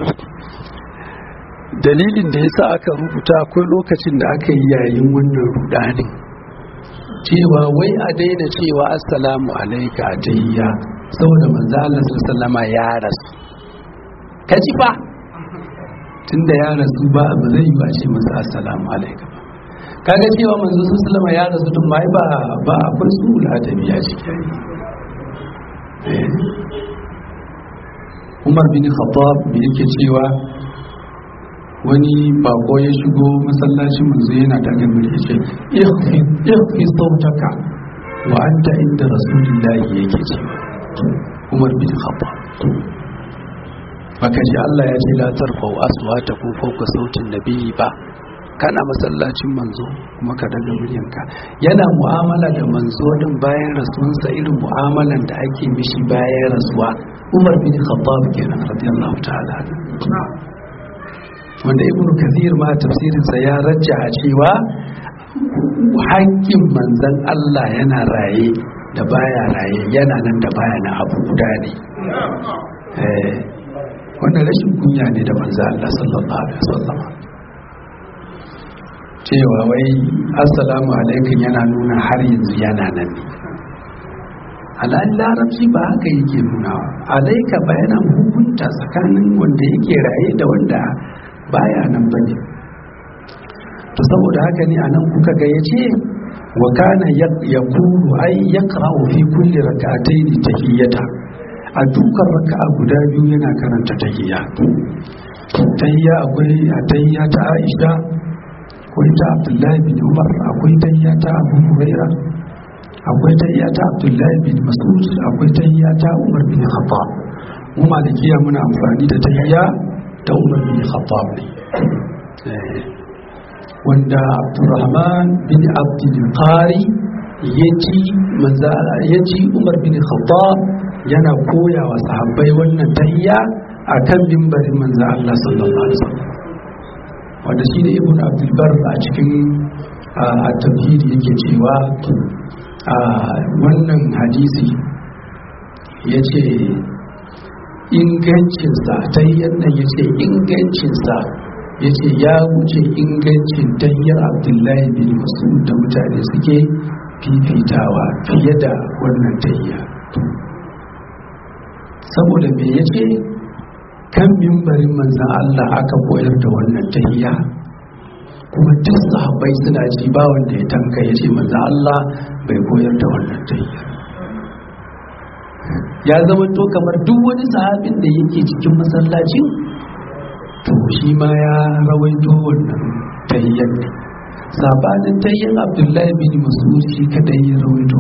dalilin da yasa aka rubuta akwai lokacin da aka yi yayin wannan rudanin cewa wai a daina cewa assalamu alayka atayya saboda manzo Allah sallallahu alaihi wasallama ya rasu. kaji fa tunda ya rasu ba ba zai yi ba shi masa assalamu alaikum. kaga cewa manzo sallama ya rasu tun bai ba ba akwai sulul adabi ya shi eh Umar bin Khattab me yake cewa wani bako ya shigo masallacin manzo yana daga murya yace ikhfi ikhfi sautaka wa anta inda rasulillahi yake cewa Umar bin Khattab baka ji Allah ya ce la tarfa'u aswatakum fawqa sautin nabiyyi ba kana masallacin manzo kuma ka daga muryanka yana mu'amala da manzo din bayan rasuwansa irin mu'amalan da ake mishi bayan rasuwa Umar bin Khattab kenan radiyallahu ta'ala wanda Ibn Kathir ma tafsirinsa ya rajjaha cewa haƙƙin manzon Allah yana raye da baya raye yana nan da baya na abu guda ne eh wannan rashin kunya ne da manzon Allah sallallahu alaihi wasallam cewa wai assalamu alaikum yana nuna har yanzu yana nan ne alal larabci ba haka yake nuna alaika bayanan hukunta tsakanin wanda yake raye da wanda baya nan bane to saboda haka ne anan kuka ga yace wa kana yaqulu ay yaqra'u fi kulli rak'atayn tahiyyata a dukkan raka'a guda biyu yana karanta tahiyya tahiyya akwai tahiyya ta Aisha akwai ta Abdullahi bin Umar akwai tahiyya ta Abu Hurairah akwai tahiyya ta Abdullahi bin Mas'ud akwai tahiyya ta Umar bin Khattab mu malikiya muna amfani da tahiyya ta Umar bin Khattab ne wanda Abdurrahman bin Abdul Qari yaji manzo yaji Umar bin Khattab yana koya wa sahabbai wannan tahiyya akan mimbarin manzo Allah sallallahu alaihi wasallam wanda shine Ibn Abdul Barr a cikin at-Tamhid yake cewa wannan hadisi yace ingancinsa tahiyyar nan yace ingancinsa yace ya wuce ingancin tahiyyar Abdullahi bin Mas'ud da mutane suke fifitawa fiye da wannan tahiyya saboda me yace kan mimbarin manzon Allah aka koyar da wannan tahiyya kuma duk sahabbai suna ji ba wanda ya tanka yace manzon Allah bai koyar da wannan tahiyya ya zama to kamar duk wani sahabin da yake cikin masallacin to shi ma ya rawaito wannan tahiyyar ne sabanin tahiyyar Abdullahi bin Mas'ud shi kadai ya rawaito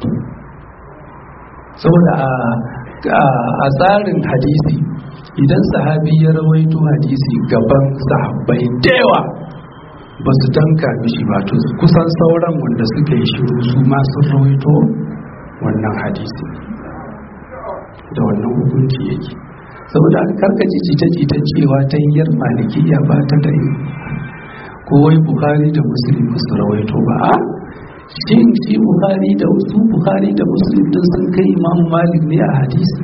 saboda a tsarin hadisi idan sahabi ya rawaito hadisi gaban sahabbai da yawa ba su tanka mishi ba to kusan sauran wanda suka yi shiru su ma sun rawaito wannan hadisi da wannan hukunci yake saboda aka karkaci jita-jita cewa ta hiyar malikiya ba ta da yi kowai Bukhari da Muslim ba su rawaito ba a shi shi Bukhari da wasu Bukhari da Muslim din sun kai Imam Malik ne a hadisi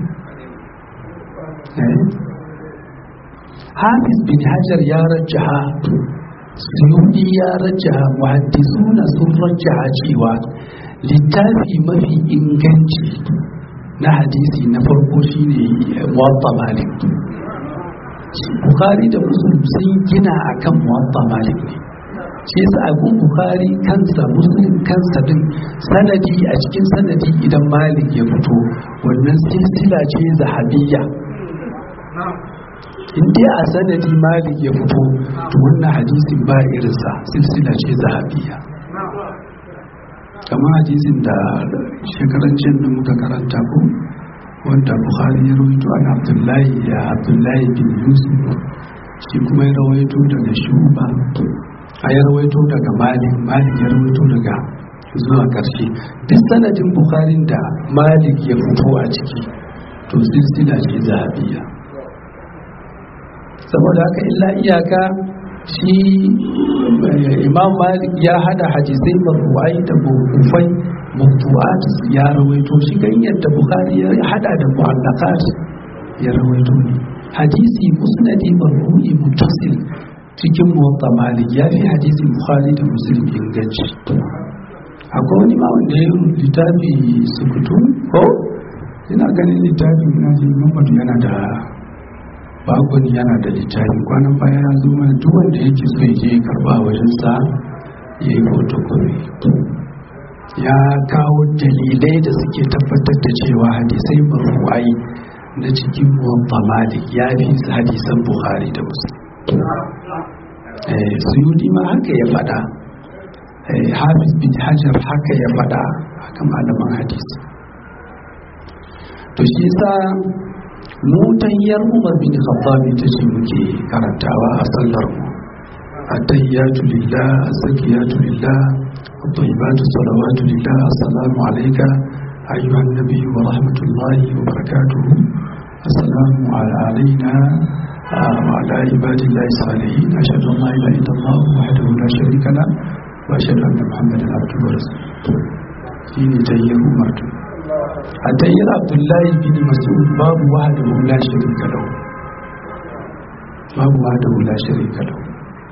Hafiz bin Hajar ya rajjaha Suyuti ya rajjaha muhaddisuna sun rajjaha cewa littafi mafi inganci na hadisi na farko shine Muwatta Malik Bukhari da Muslim sun gina akan Muwatta Malik ne shi yasa abun Bukhari kansa Muslim kansa din sanadi a cikin sanadi idan Malik ya fito wannan silsila ce zahabiyya in dai a sanadi Malik ya fito to wannan hadisin ba irinsa silsila ce zahabiyya kamar hadisin da shekaran can da muka karanta ko wanda Bukhari ya rawaito an Abdullahi ya Abdullahi bin Yusuf shi kuma ya rawaito daga Shuba a ya rawaito daga Malik Malik ya rawaito daga zuwa ƙarshe duk sanadin Bukhari da Malik ya fito a ciki to silsila ce zahabiyya saboda haka illa iyaka shi Imam Malik ya hada hadisai marfu'ai da mawqufai mawdu'at ya rawaito shi kan yadda Bukhari ya hada da mu'allaqat ya rawaito ne hadisi musnadi marfu'i muttasil cikin Muwatta Malik ya fi hadisi Bukhari da Muslim inganci akwai wani ma wanda ya littafi sukutu ko ina ganin littafin na ji Muhammadu yana da bakon yana da littafin kwanan baya ya zo mana duk wanda yake so ya je karba wajen sa ya yi photocopy ya kawo dalilai da suke tabbatar da cewa hadisai marfu'ai na cikin Muwatta Malik ya fi hadisan Bukhari da Muslim eh Suyuti ma haka ya fada eh Hafiz bin Hajar haka ya fada haka malaman hadisi to shi yasa mu tayyar Umar bin Khattab ta ce muke karantawa a sallar mu at-tahiyyatu lillah az-zakiyatu lillah at-tayyibatu salawatu lillah assalamu alayka ayyuhan nabiy wa rahmatullahi wa barakatuh assalamu alayna wa ala ibadillahi salihin ashhadu an la ilaha illallah wahdahu la sharika lahu wa ashhadu anna muhammadan abduhu wa rasuluhu shine tahiyyar umar a tahiyyar abdullahi bin mas'ud babu wahdahu la sharika lahu babu wahdahu la sharika lahu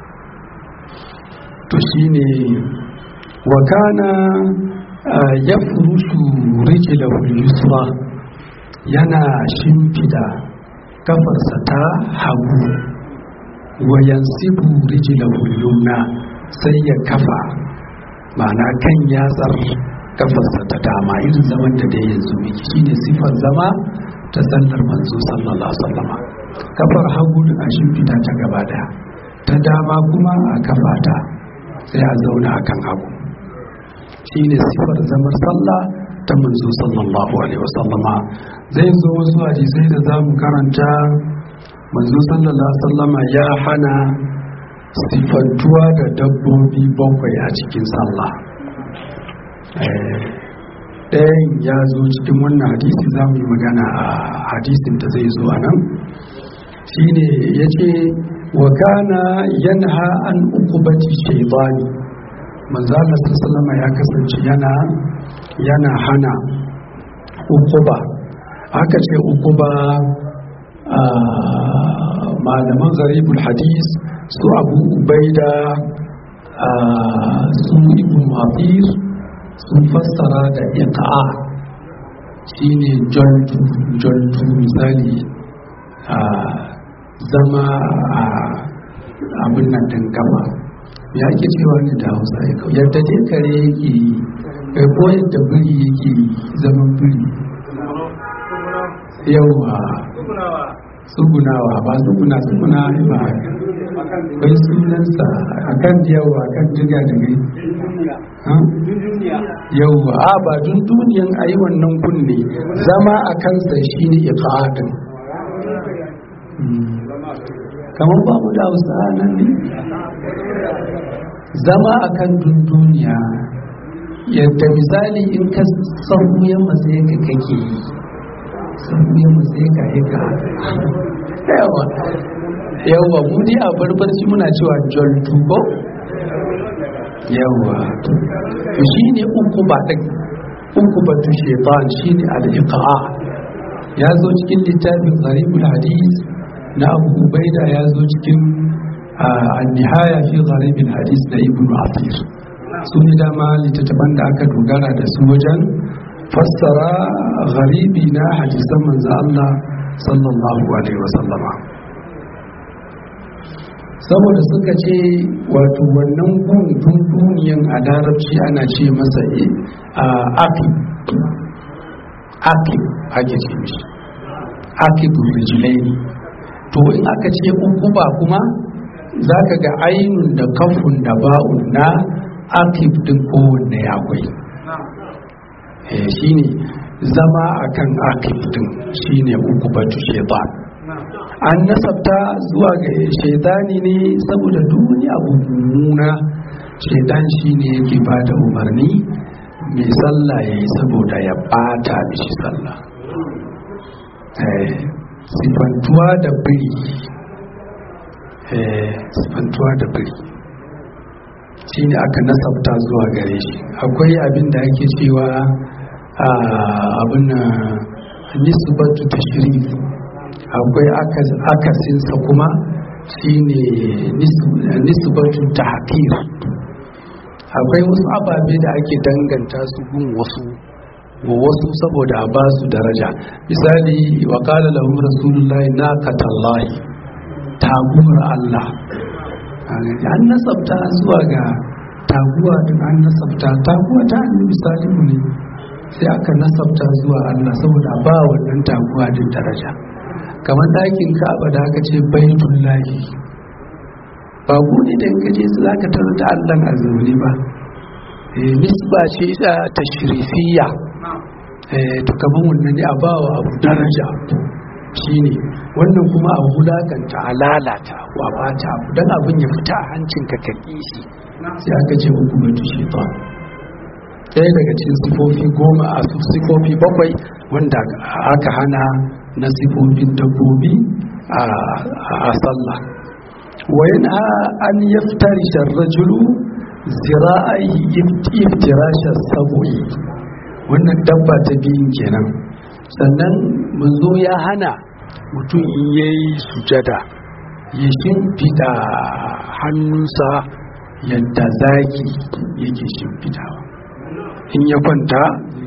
to shine wa kana yafrushu rijlahu al-yusra yana shimfida kafarsa ta hagu wa yansibu rijlahu al-yumna sai ya kafa ma'ana kan yatsar kafarsa ta dama irin zaman da da yanzu miki shine sifar zama ta sallar manzo sallallahu alaihi wasallama kafar hagu da shimfida ta gaba daya ta dama kuma a kafata sai a zauna akan hagu shine sifar zamar sallah ta manzo sallallahu alaihi wasallama zai zo wasu hadisai da zamu karanta manzo sallallahu alaihi wasallama ya hana sifantuwa da dabbobi bakwai a cikin sallah ɗayan ya zo cikin wannan hadisi za mu yi magana a hadisin da zai zo a nan shine ya ce wa kana yanha an uqubati shaytani manzo Allah sallallahu alaihi ya kasance yana yana hana uquba aka ce uquba a malaman gharibul hadis su Abu Ubaida su Ibn Athir sun fassara da iqa shine jaltu jaltu misali a zama a abin nan din gaba ya ke cewa ne da Hausa ya kawo yadda dai kare yake kai ko yadda biri yake zaman biri yawa tsugunawa ba tsuguna tsuguna ba bai sunansa akan yawa akan diga da gai yawa a ba dun duniyan ayi wannan kunne zama a kansa shine iqadin kamar ba mu da Hausa nan ne zama akan dun duniya yadda misali in ka sahu ya matsaye ka kake yi sahu ya matsaye ka haka yawa yawa mu dai a barbarci muna cewa joltu ko yawa to shine uku ba din uku ba tu shaytan shine al-iqa ya zo cikin littafin gharibul hadis na Abu Ubaida ya zo cikin an-nihaya fi gharibul hadis da Ibn Athir su ne dama littattafan da aka dogara da su wajen fassara gharibi na hadisan manzo Allah sallallahu alaihi wasallama saboda suka ce wato wannan gun duniyan a larabci ana ce masa aqib aqib ake ce mishi aqibul rijlaini to in aka ce ukuba kuma zaka ga ainun da kafun da ba'un na aqib din kowanne akwai eh shine zama akan aqib din shine ukubatu shaytan an nasabta zuwa ga shaitani ne saboda duniya abu mummuna shaitan shine yake bada umarni mai sallah yayi saboda ya bata mishi sallah eh sifantuwa da biri eh sifantuwa da biri shine aka nasabta zuwa gare shi akwai abin da ake cewa abin nisbatu tashrif akwai akasinsa kuma shine nisbatu tahqir akwai wasu ababe da ake danganta su gun wasu wa wasu saboda a ba su daraja misali wa qala lahum rasulullahi naqatallahi taguwar Allah an nasabta zuwa ga taguwa din an nasabta taguwa ta annabi salihu ne sai aka nasabta zuwa Allah saboda ba wannan taguwa din daraja kamar dakin Ka'aba da aka ce baitullahi ba gune da in kaje su zaka tarar da Allah a zaune ba eh nisba ce ta tashrifiyya eh to kamar wannan ne a bawa abu daraja shine wannan kuma a wulakanta a lalata ko a bata abu dan abin ya fita a hancinka ka kishi sai aka ce hukumatu shaitan ɗaya daga cikin sifofi goma a sifofi bakwai wanda aka hana na sifofin dabbobi a sallah wayan an yaftari sharrajulu zira'ai iftirasha sabu'i wannan dabba ta biyun kenan sannan manzo ya hana mutum in yayi sujada ya shimfida hannunsa yadda zaki yake shimfidawa in ya kwanta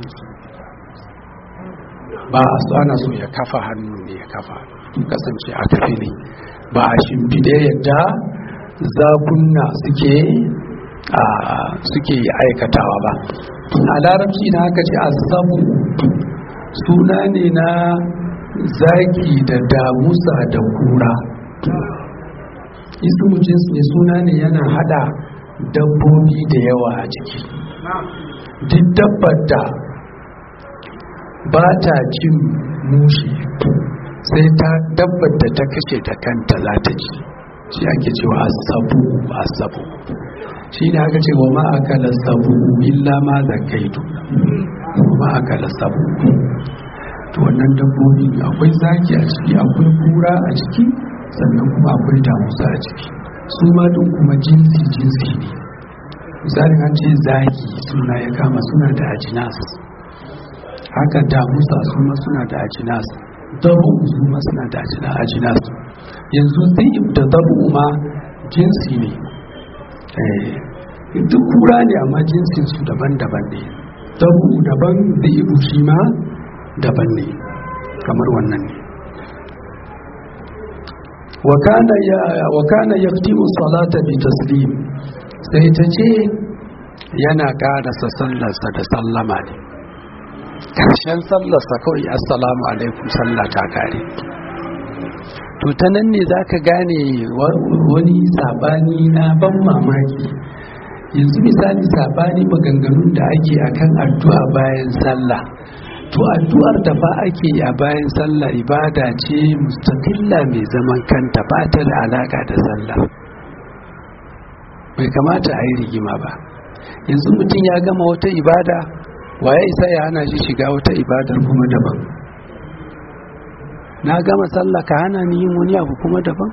ba a so ana so ya kafa hannu ne ya kafa kasance a kafe ne ba a shimfide yadda zakunna suke a suke aikatawa ba a larabci na haka ce asabu suna ne na zaki da damusa da kura ismu jins ne suna ne yana hada dabbobi da yawa a ciki duk dabbar da ba ta cin mushi sai ta dabbar da ta kashe ta kanta za ta ci shi ake cewa asabu asabu shi ne aka ce wa ma'akala sabu illa ma zakaitu wa ma'akala sabu to wannan dabbobi akwai zaki a ciki akwai kura a ciki sannan kuma akwai damusa a ciki su ma duk kuma jinsi jinsi ne misali an ce zaki suna ya kama suna da ajinas haka damusa suna suna da ajinas dabu su ma suna da ajinas yanzu zai da dabu ma jinsi ne duk kura ne amma jinsin su daban-daban ne dabu daban zai shi ma daban ne kamar wannan ne wa kana yaktimu salata bi taslim sai ta ce yana karasa sallarsa da sallama ne karshen sallarsa kawai assalamu alaikum sallah ta kare to ta nan ne zaka gane wani sabani na ban mamaki yanzu misali sabani maganganun da ake akan addu'a bayan sallah to addu'ar da ba ake yi a bayan sallah ibada ce mustaqilla mai zaman kanta ba ta da alaka da sallah bai kamata a yi rigima ba yanzu mutum ya gama wata ibada waye isa ya hana shi shiga wata ibadar kuma daban na gama sallah ka hana ni yin wani abu kuma daban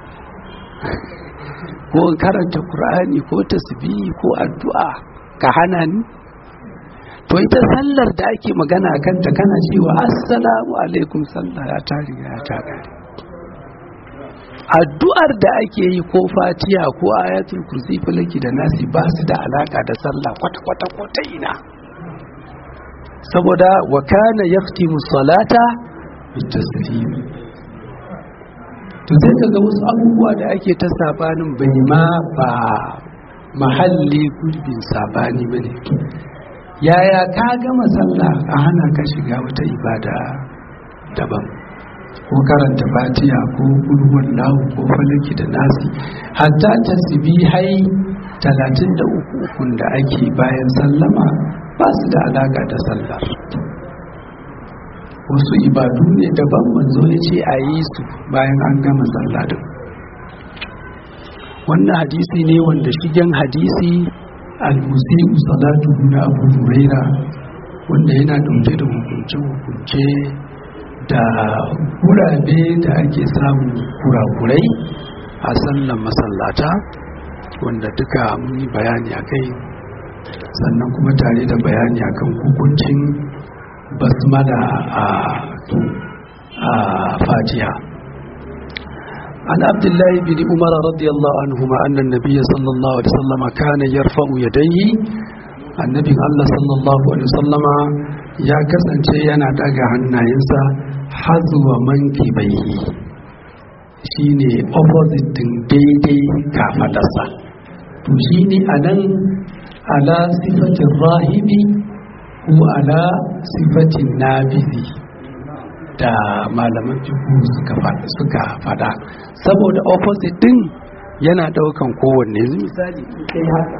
ko karanta Qur'ani ko tasbihi ko addu'a ka hana ni to ita sallar da ake magana kanta kana cewa assalamu alaikum sallah ya ta riga ya ta gare addu'ar da ake yi ko fatiha ko ayatul kursi falaki da nasi ba su da alaka da sallah kwata kwata ko ta ina saboda wa kana yaftimu salata bitaslim to sai kaga wasu abubuwa da ake ta sabanin bai ma ba mahalli gurbin sabani bane yaya ka gama sallah a hana ka shiga wata ibada daban ko karanta fatiha ko kulhuwan lahu ko falaki da nasi hatta tasbihai talatin da uku ukun da ake bayan sallama ba su da alaka da sallar wasu ibadu ne daban manzo ya ce a yi su bayan an gama sallah din wannan hadisi ne wanda shigen hadisi al-musi'u salatu na Abu Huraira wanda yana dauke da hukunce-hukunce da kurabe da ake samun kurakurai a sallan masallata wanda duka mun yi bayani akai sannan kuma tare da bayani akan hukuncin basmala a Fatiha. عن عبد الله بن عمر رضي الله عنهما أن النبي صلى الله عليه وسلم كان يرفع يديه النبي الله صلى الله عليه وسلم يا كسن شيئا دقى عنا ينسى حذو منكبيه shine opposite din daidai kafadarsa to shine anan ala sifatin rahibi ko ala sifatin nabizi da malaman fiqh suka fada suka fada saboda opposite din yana daukan kowanne yanzu misali in kai haka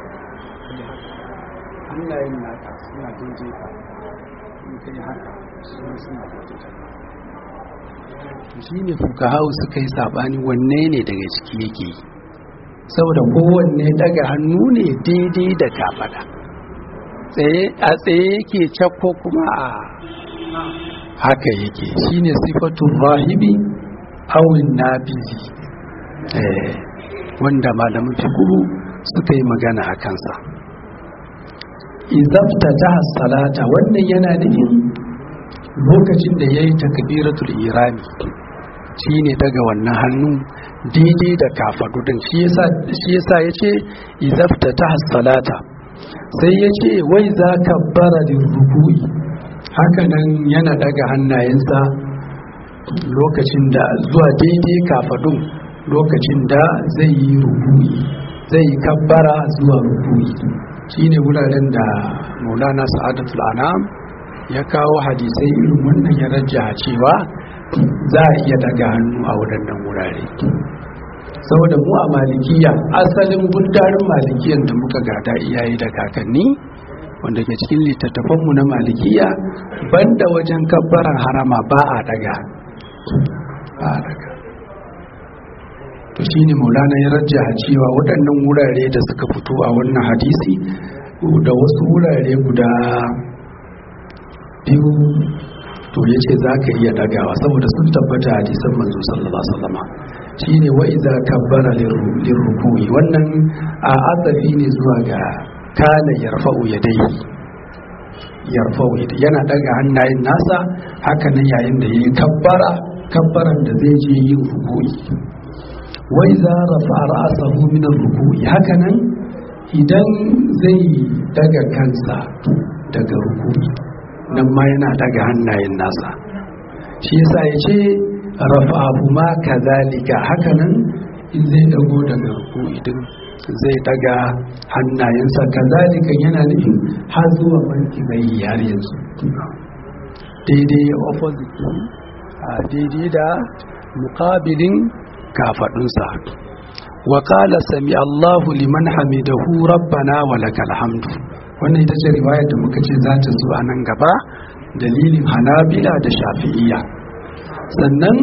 Allah yana naka suna daidai ka in kai haka suna suna daidai shi ne fukahau suka yi sabani wanne ne daga ciki yake yi, saboda kowanne daga hannu ne daidai da kafada, a tsaye yake cakko kuma a haka yake. shi ne sifatun rahibi awin nabizi wanda malamin fiqhu suka yi magana a kansa. izafta ta salata, wannan yana nufin lokacin da ya yi takbiratul irami shi ne daga wannan hannu daidai da kafadudin. shi yasa ya ce izafta ta salata, sai ya ce wai za ka bara da ruku'i, hakanan yana daga hannayensa lokacin da zuwa daidai kafadun lokacin da zai yi ruku'i, zai yi kabbara zuwa ruku'i. shi ne wuraren da maulana sa'adatul anam ya kawo hadisai irin wannan ya rajja cewa za a iya daga hannu a waɗannan wurare, saboda mu a malikiya asalin gundarin malikiyan da muka gada iyaye da kakanni wanda ke cikin littattafanmu na malikiya, banda wajen kabbaran harama ba a daga ba a daga to shine maulana ya rajja cewa waɗannan wurare da suka fito a wannan hadisi da wasu wurare guda biyu to ya ce za ka iya dagawa saboda sun tabbata hadisan manzo sallallahu alaihi wasallam shine wa idza kabbara lirruku'i, wannan a azafi ne zuwa ga kana yarfa'u yadayhi, yarfa'u yana daga hannayen nasa haka nan yayin da yayi kabbara kabbaran da zai je yin ruku'i. wa idza rafa'a ra'sahu min ar-ruku'i, haka nan idan zai daga kansa daga ruku'i nan ma yana daga hannayen nasa. shi yasa ya ce rafa'ahu ma kazalika, hakanan in zai dago daga ruku'i din zai daga hannayensa kazalika, yana nufin har zuwa banki bai har yanzu daidai opposite a daidai da muqabilin kafadunsa. wa qala sami Allahu liman hamidahu rabbana wa lakal hamdu, wannan ita ce riwayar da muka ce za ta zo a nan gaba, dalilin hanabila da shafi'iyya. sannan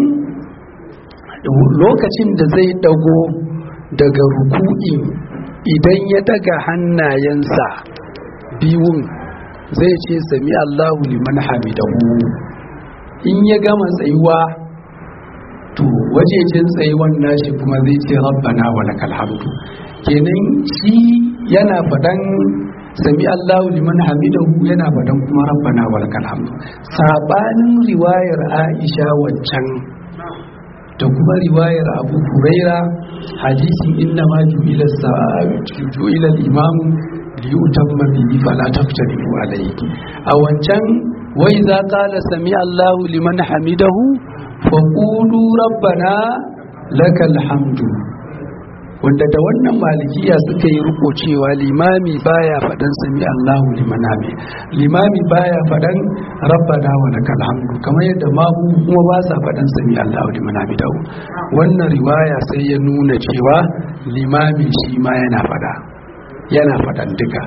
lokacin da zai dago daga ruku'i idan ya daga hannayensa biyun zai ce sami Allahu liman hamidahu. in ya gama tsayuwa to wajejen tsayuwan nashi kuma zai ce rabbana wa lakal hamdu, kenan shi yana faɗan sami Allahu liman hamidahu yana fadan kuma rabbana walakal hamdu. sabanin riwayar Aisha wancan da kuma riwayar Abu Huraira hadisin inna ma ju'ila ju'ila al-imam liyutamma bihi fala taftariqu alayhi. a wancan wa idza qala sami Allahu liman hamidahu faqulu rabbana lakal hamdu, wanda da wannan malikiya suka yi riko cewa limami baya fadan sami Allahu liman hamid, limami baya fadan rabbana wa lakal hamdu, kamar yadda mamu kuma ba sa fadan sami Allahu liman hamidahu. wannan riwaya sai ya nuna cewa limami shi ma yana fada yana fadan duka,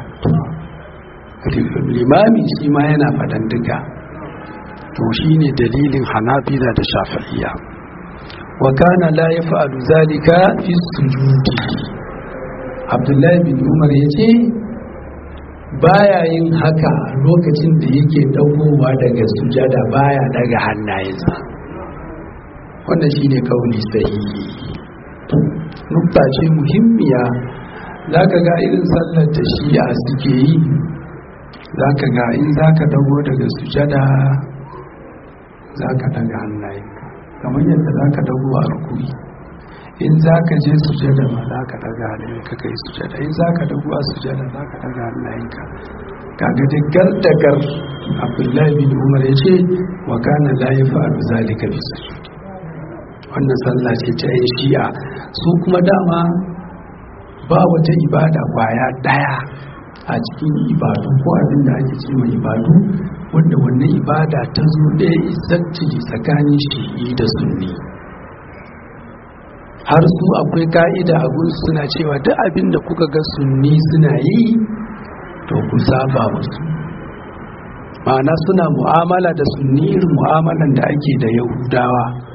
limami shi ma yana fadan duka. to shine dalilin Hanabila da Shafi'iyya. wa kana la yaf'alu zalika fi sujudi, Abdullahi bin Umar yace baya yin haka lokacin da yake dagowa daga sujada, baya daga hannayensa. wannan shine kauli sahihi. nukta ce muhimmiya, zaka ga irin sallar da shi'a suke yi, zaka ga in zaka dago daga sujada zaka daga hannayenka kamar yadda za ka dago a rukuni. in za ka je sujada ma za ka daga hannayenka kai sujada, in za ka dago a sujada za ka daga hannayenka. kaga da gar da gar Abdullahi bin Umar ya ce wa kana la yafa'alu zalika fi sujud. wannan sallah ce ta yin shi'a, su kuma dama ba wata ibada kwaya daya a cikin ibadu ko abin da ake ce mai ibadu wanda wannan ibada ta zo ɗaya isatti tsakanin shi'i da sunni. har su akwai ka'ida a gunsu suna cewa duk abin da kuka ga sunni suna yi to ku saba musu, ma'ana suna mu'amala da sunni irin mu'amalan da ake da yahudawa.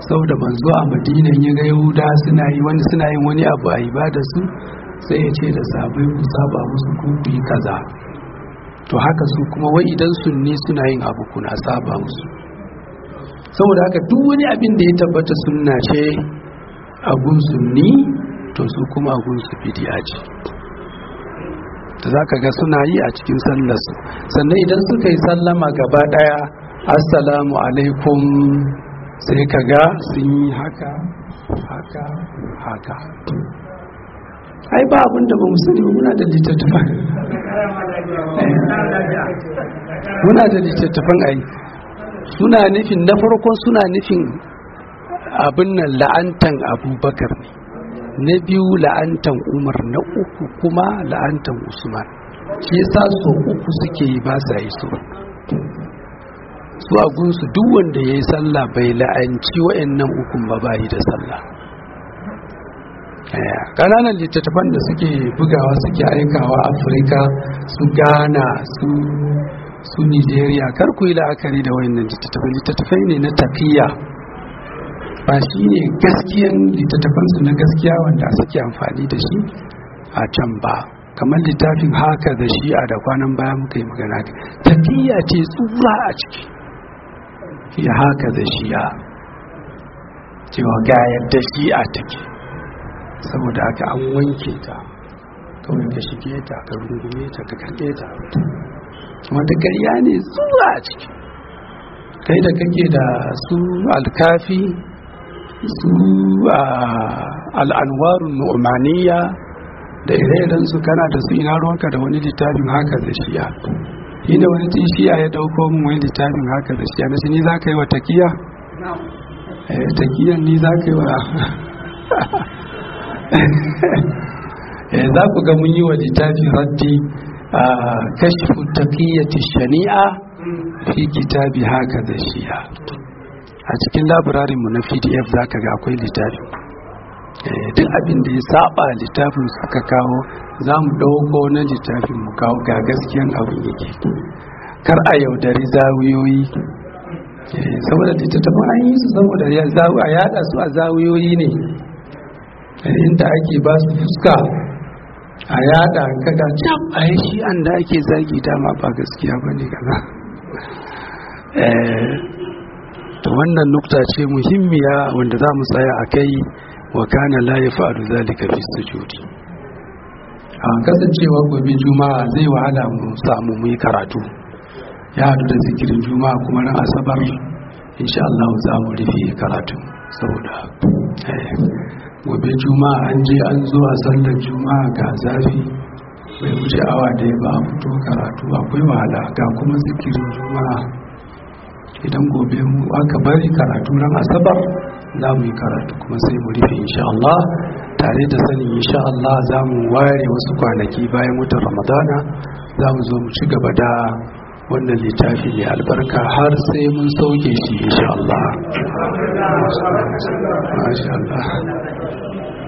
saboda manzo a Madina ya ga Yahuda suna yi wani suna yin wani abu a ibada su sai ya ce da sabai ku saba musu ku yi kaza. To haka su kuma wai idan sunni suna yin abu kuna saba musu. Saboda haka duk wani abin da ya tabbata sunna ce a gun sunni to su kuma a gun su bid'a ce. Da zaka ga suna yi a cikin sallarsu. Sannan idan suka yi sallama gaba daya assalamu alaikum sai kaga sun yi haka haka haka. Ai ba abin da ba mu sani muna da littattafan muna da littattafan ai suna nufin na farkon suna nufin abin nan la'antan Abubakar ne, na biyu la'antan Umar, na uku kuma la'antan Usman. Shi yasa so uku suke yi ba sa yi so su a gunsu duk wanda ya yi sallah bai la'anci wa'annan ukun ba bayi da sallah. Kananan littattafan da suke bugawa suke aikawa Afirka, su Ghana, su su Nigeria, kar ku yi la'akari da wayannan littattafai littattafai ne na tafiya, ba shi ne gaskiyan littattafansu na gaskiya wanda suke amfani da shi a can ba. Kamar littafin haka da shi'a da kwanan baya muka yi magana, tafiya ce tsura a ciki ya haka da shi'a cewa ga yadda shi'a take, saboda haka an wanke ta kawai ka shige ta ka rungume ta ka kalle ta wanda ƙarya ne tsura a ciki. Kai da kake da su alkafi, su al'anwarun nu'maniya da ire-iren su, kana da su ina ruwanka da wani littafin haka da shi'a. Shi da wani tin shi'a ya dauko min wani littafin haka da shi'a na shi ni za ka yi wa takiya? Takiyan ni za ka yi wa za ku ga mun yi wa littafin raddi a kashfu taqiyyati shani'a fi kitabi haka da shi'a. A cikin labirarin mu na P D F zaka ga akwai littafi, duk abin da ya saba littafin suka kawo za mu dauko na littafin mu kawo ga gaskiyan abin yake, kar a yaudari zawiyoyi. Saboda littattafan an yi su saboda a yada su a zawiyoyi ne, inda ake ba su fuska a yada kaga can a yi shi an da ake zagi dama ba gaskiya ba ne kaza. To wannan nukta ce muhimmiya wanda za mu tsaya a kai, wa kana la yafa'alu zalika fi sujudi. A kasancewa gobe juma'a zai wahala mu samu mu yi karatu, ya haɗu da zikirin juma'a kuma ran asabar insha Allah za mu rufe karatu, saboda gobe juma'a an je an zo a sallar juma'a ga zafi bai wuce awa da ya ba a fito karatu akwai wahala, ga kuma zikirin juma'a. Idan gobe mu aka bari karatu ran asabar za mu yi karatu kuma sai mu rufe insha Allah, tare da sanin insha Allah za mu ware wasu kwanaki bayan watan Ramadana za mu zo mu ci gaba da wannan littafi mai albarka har sai mun sauke shi insha Allah. Masha Allah.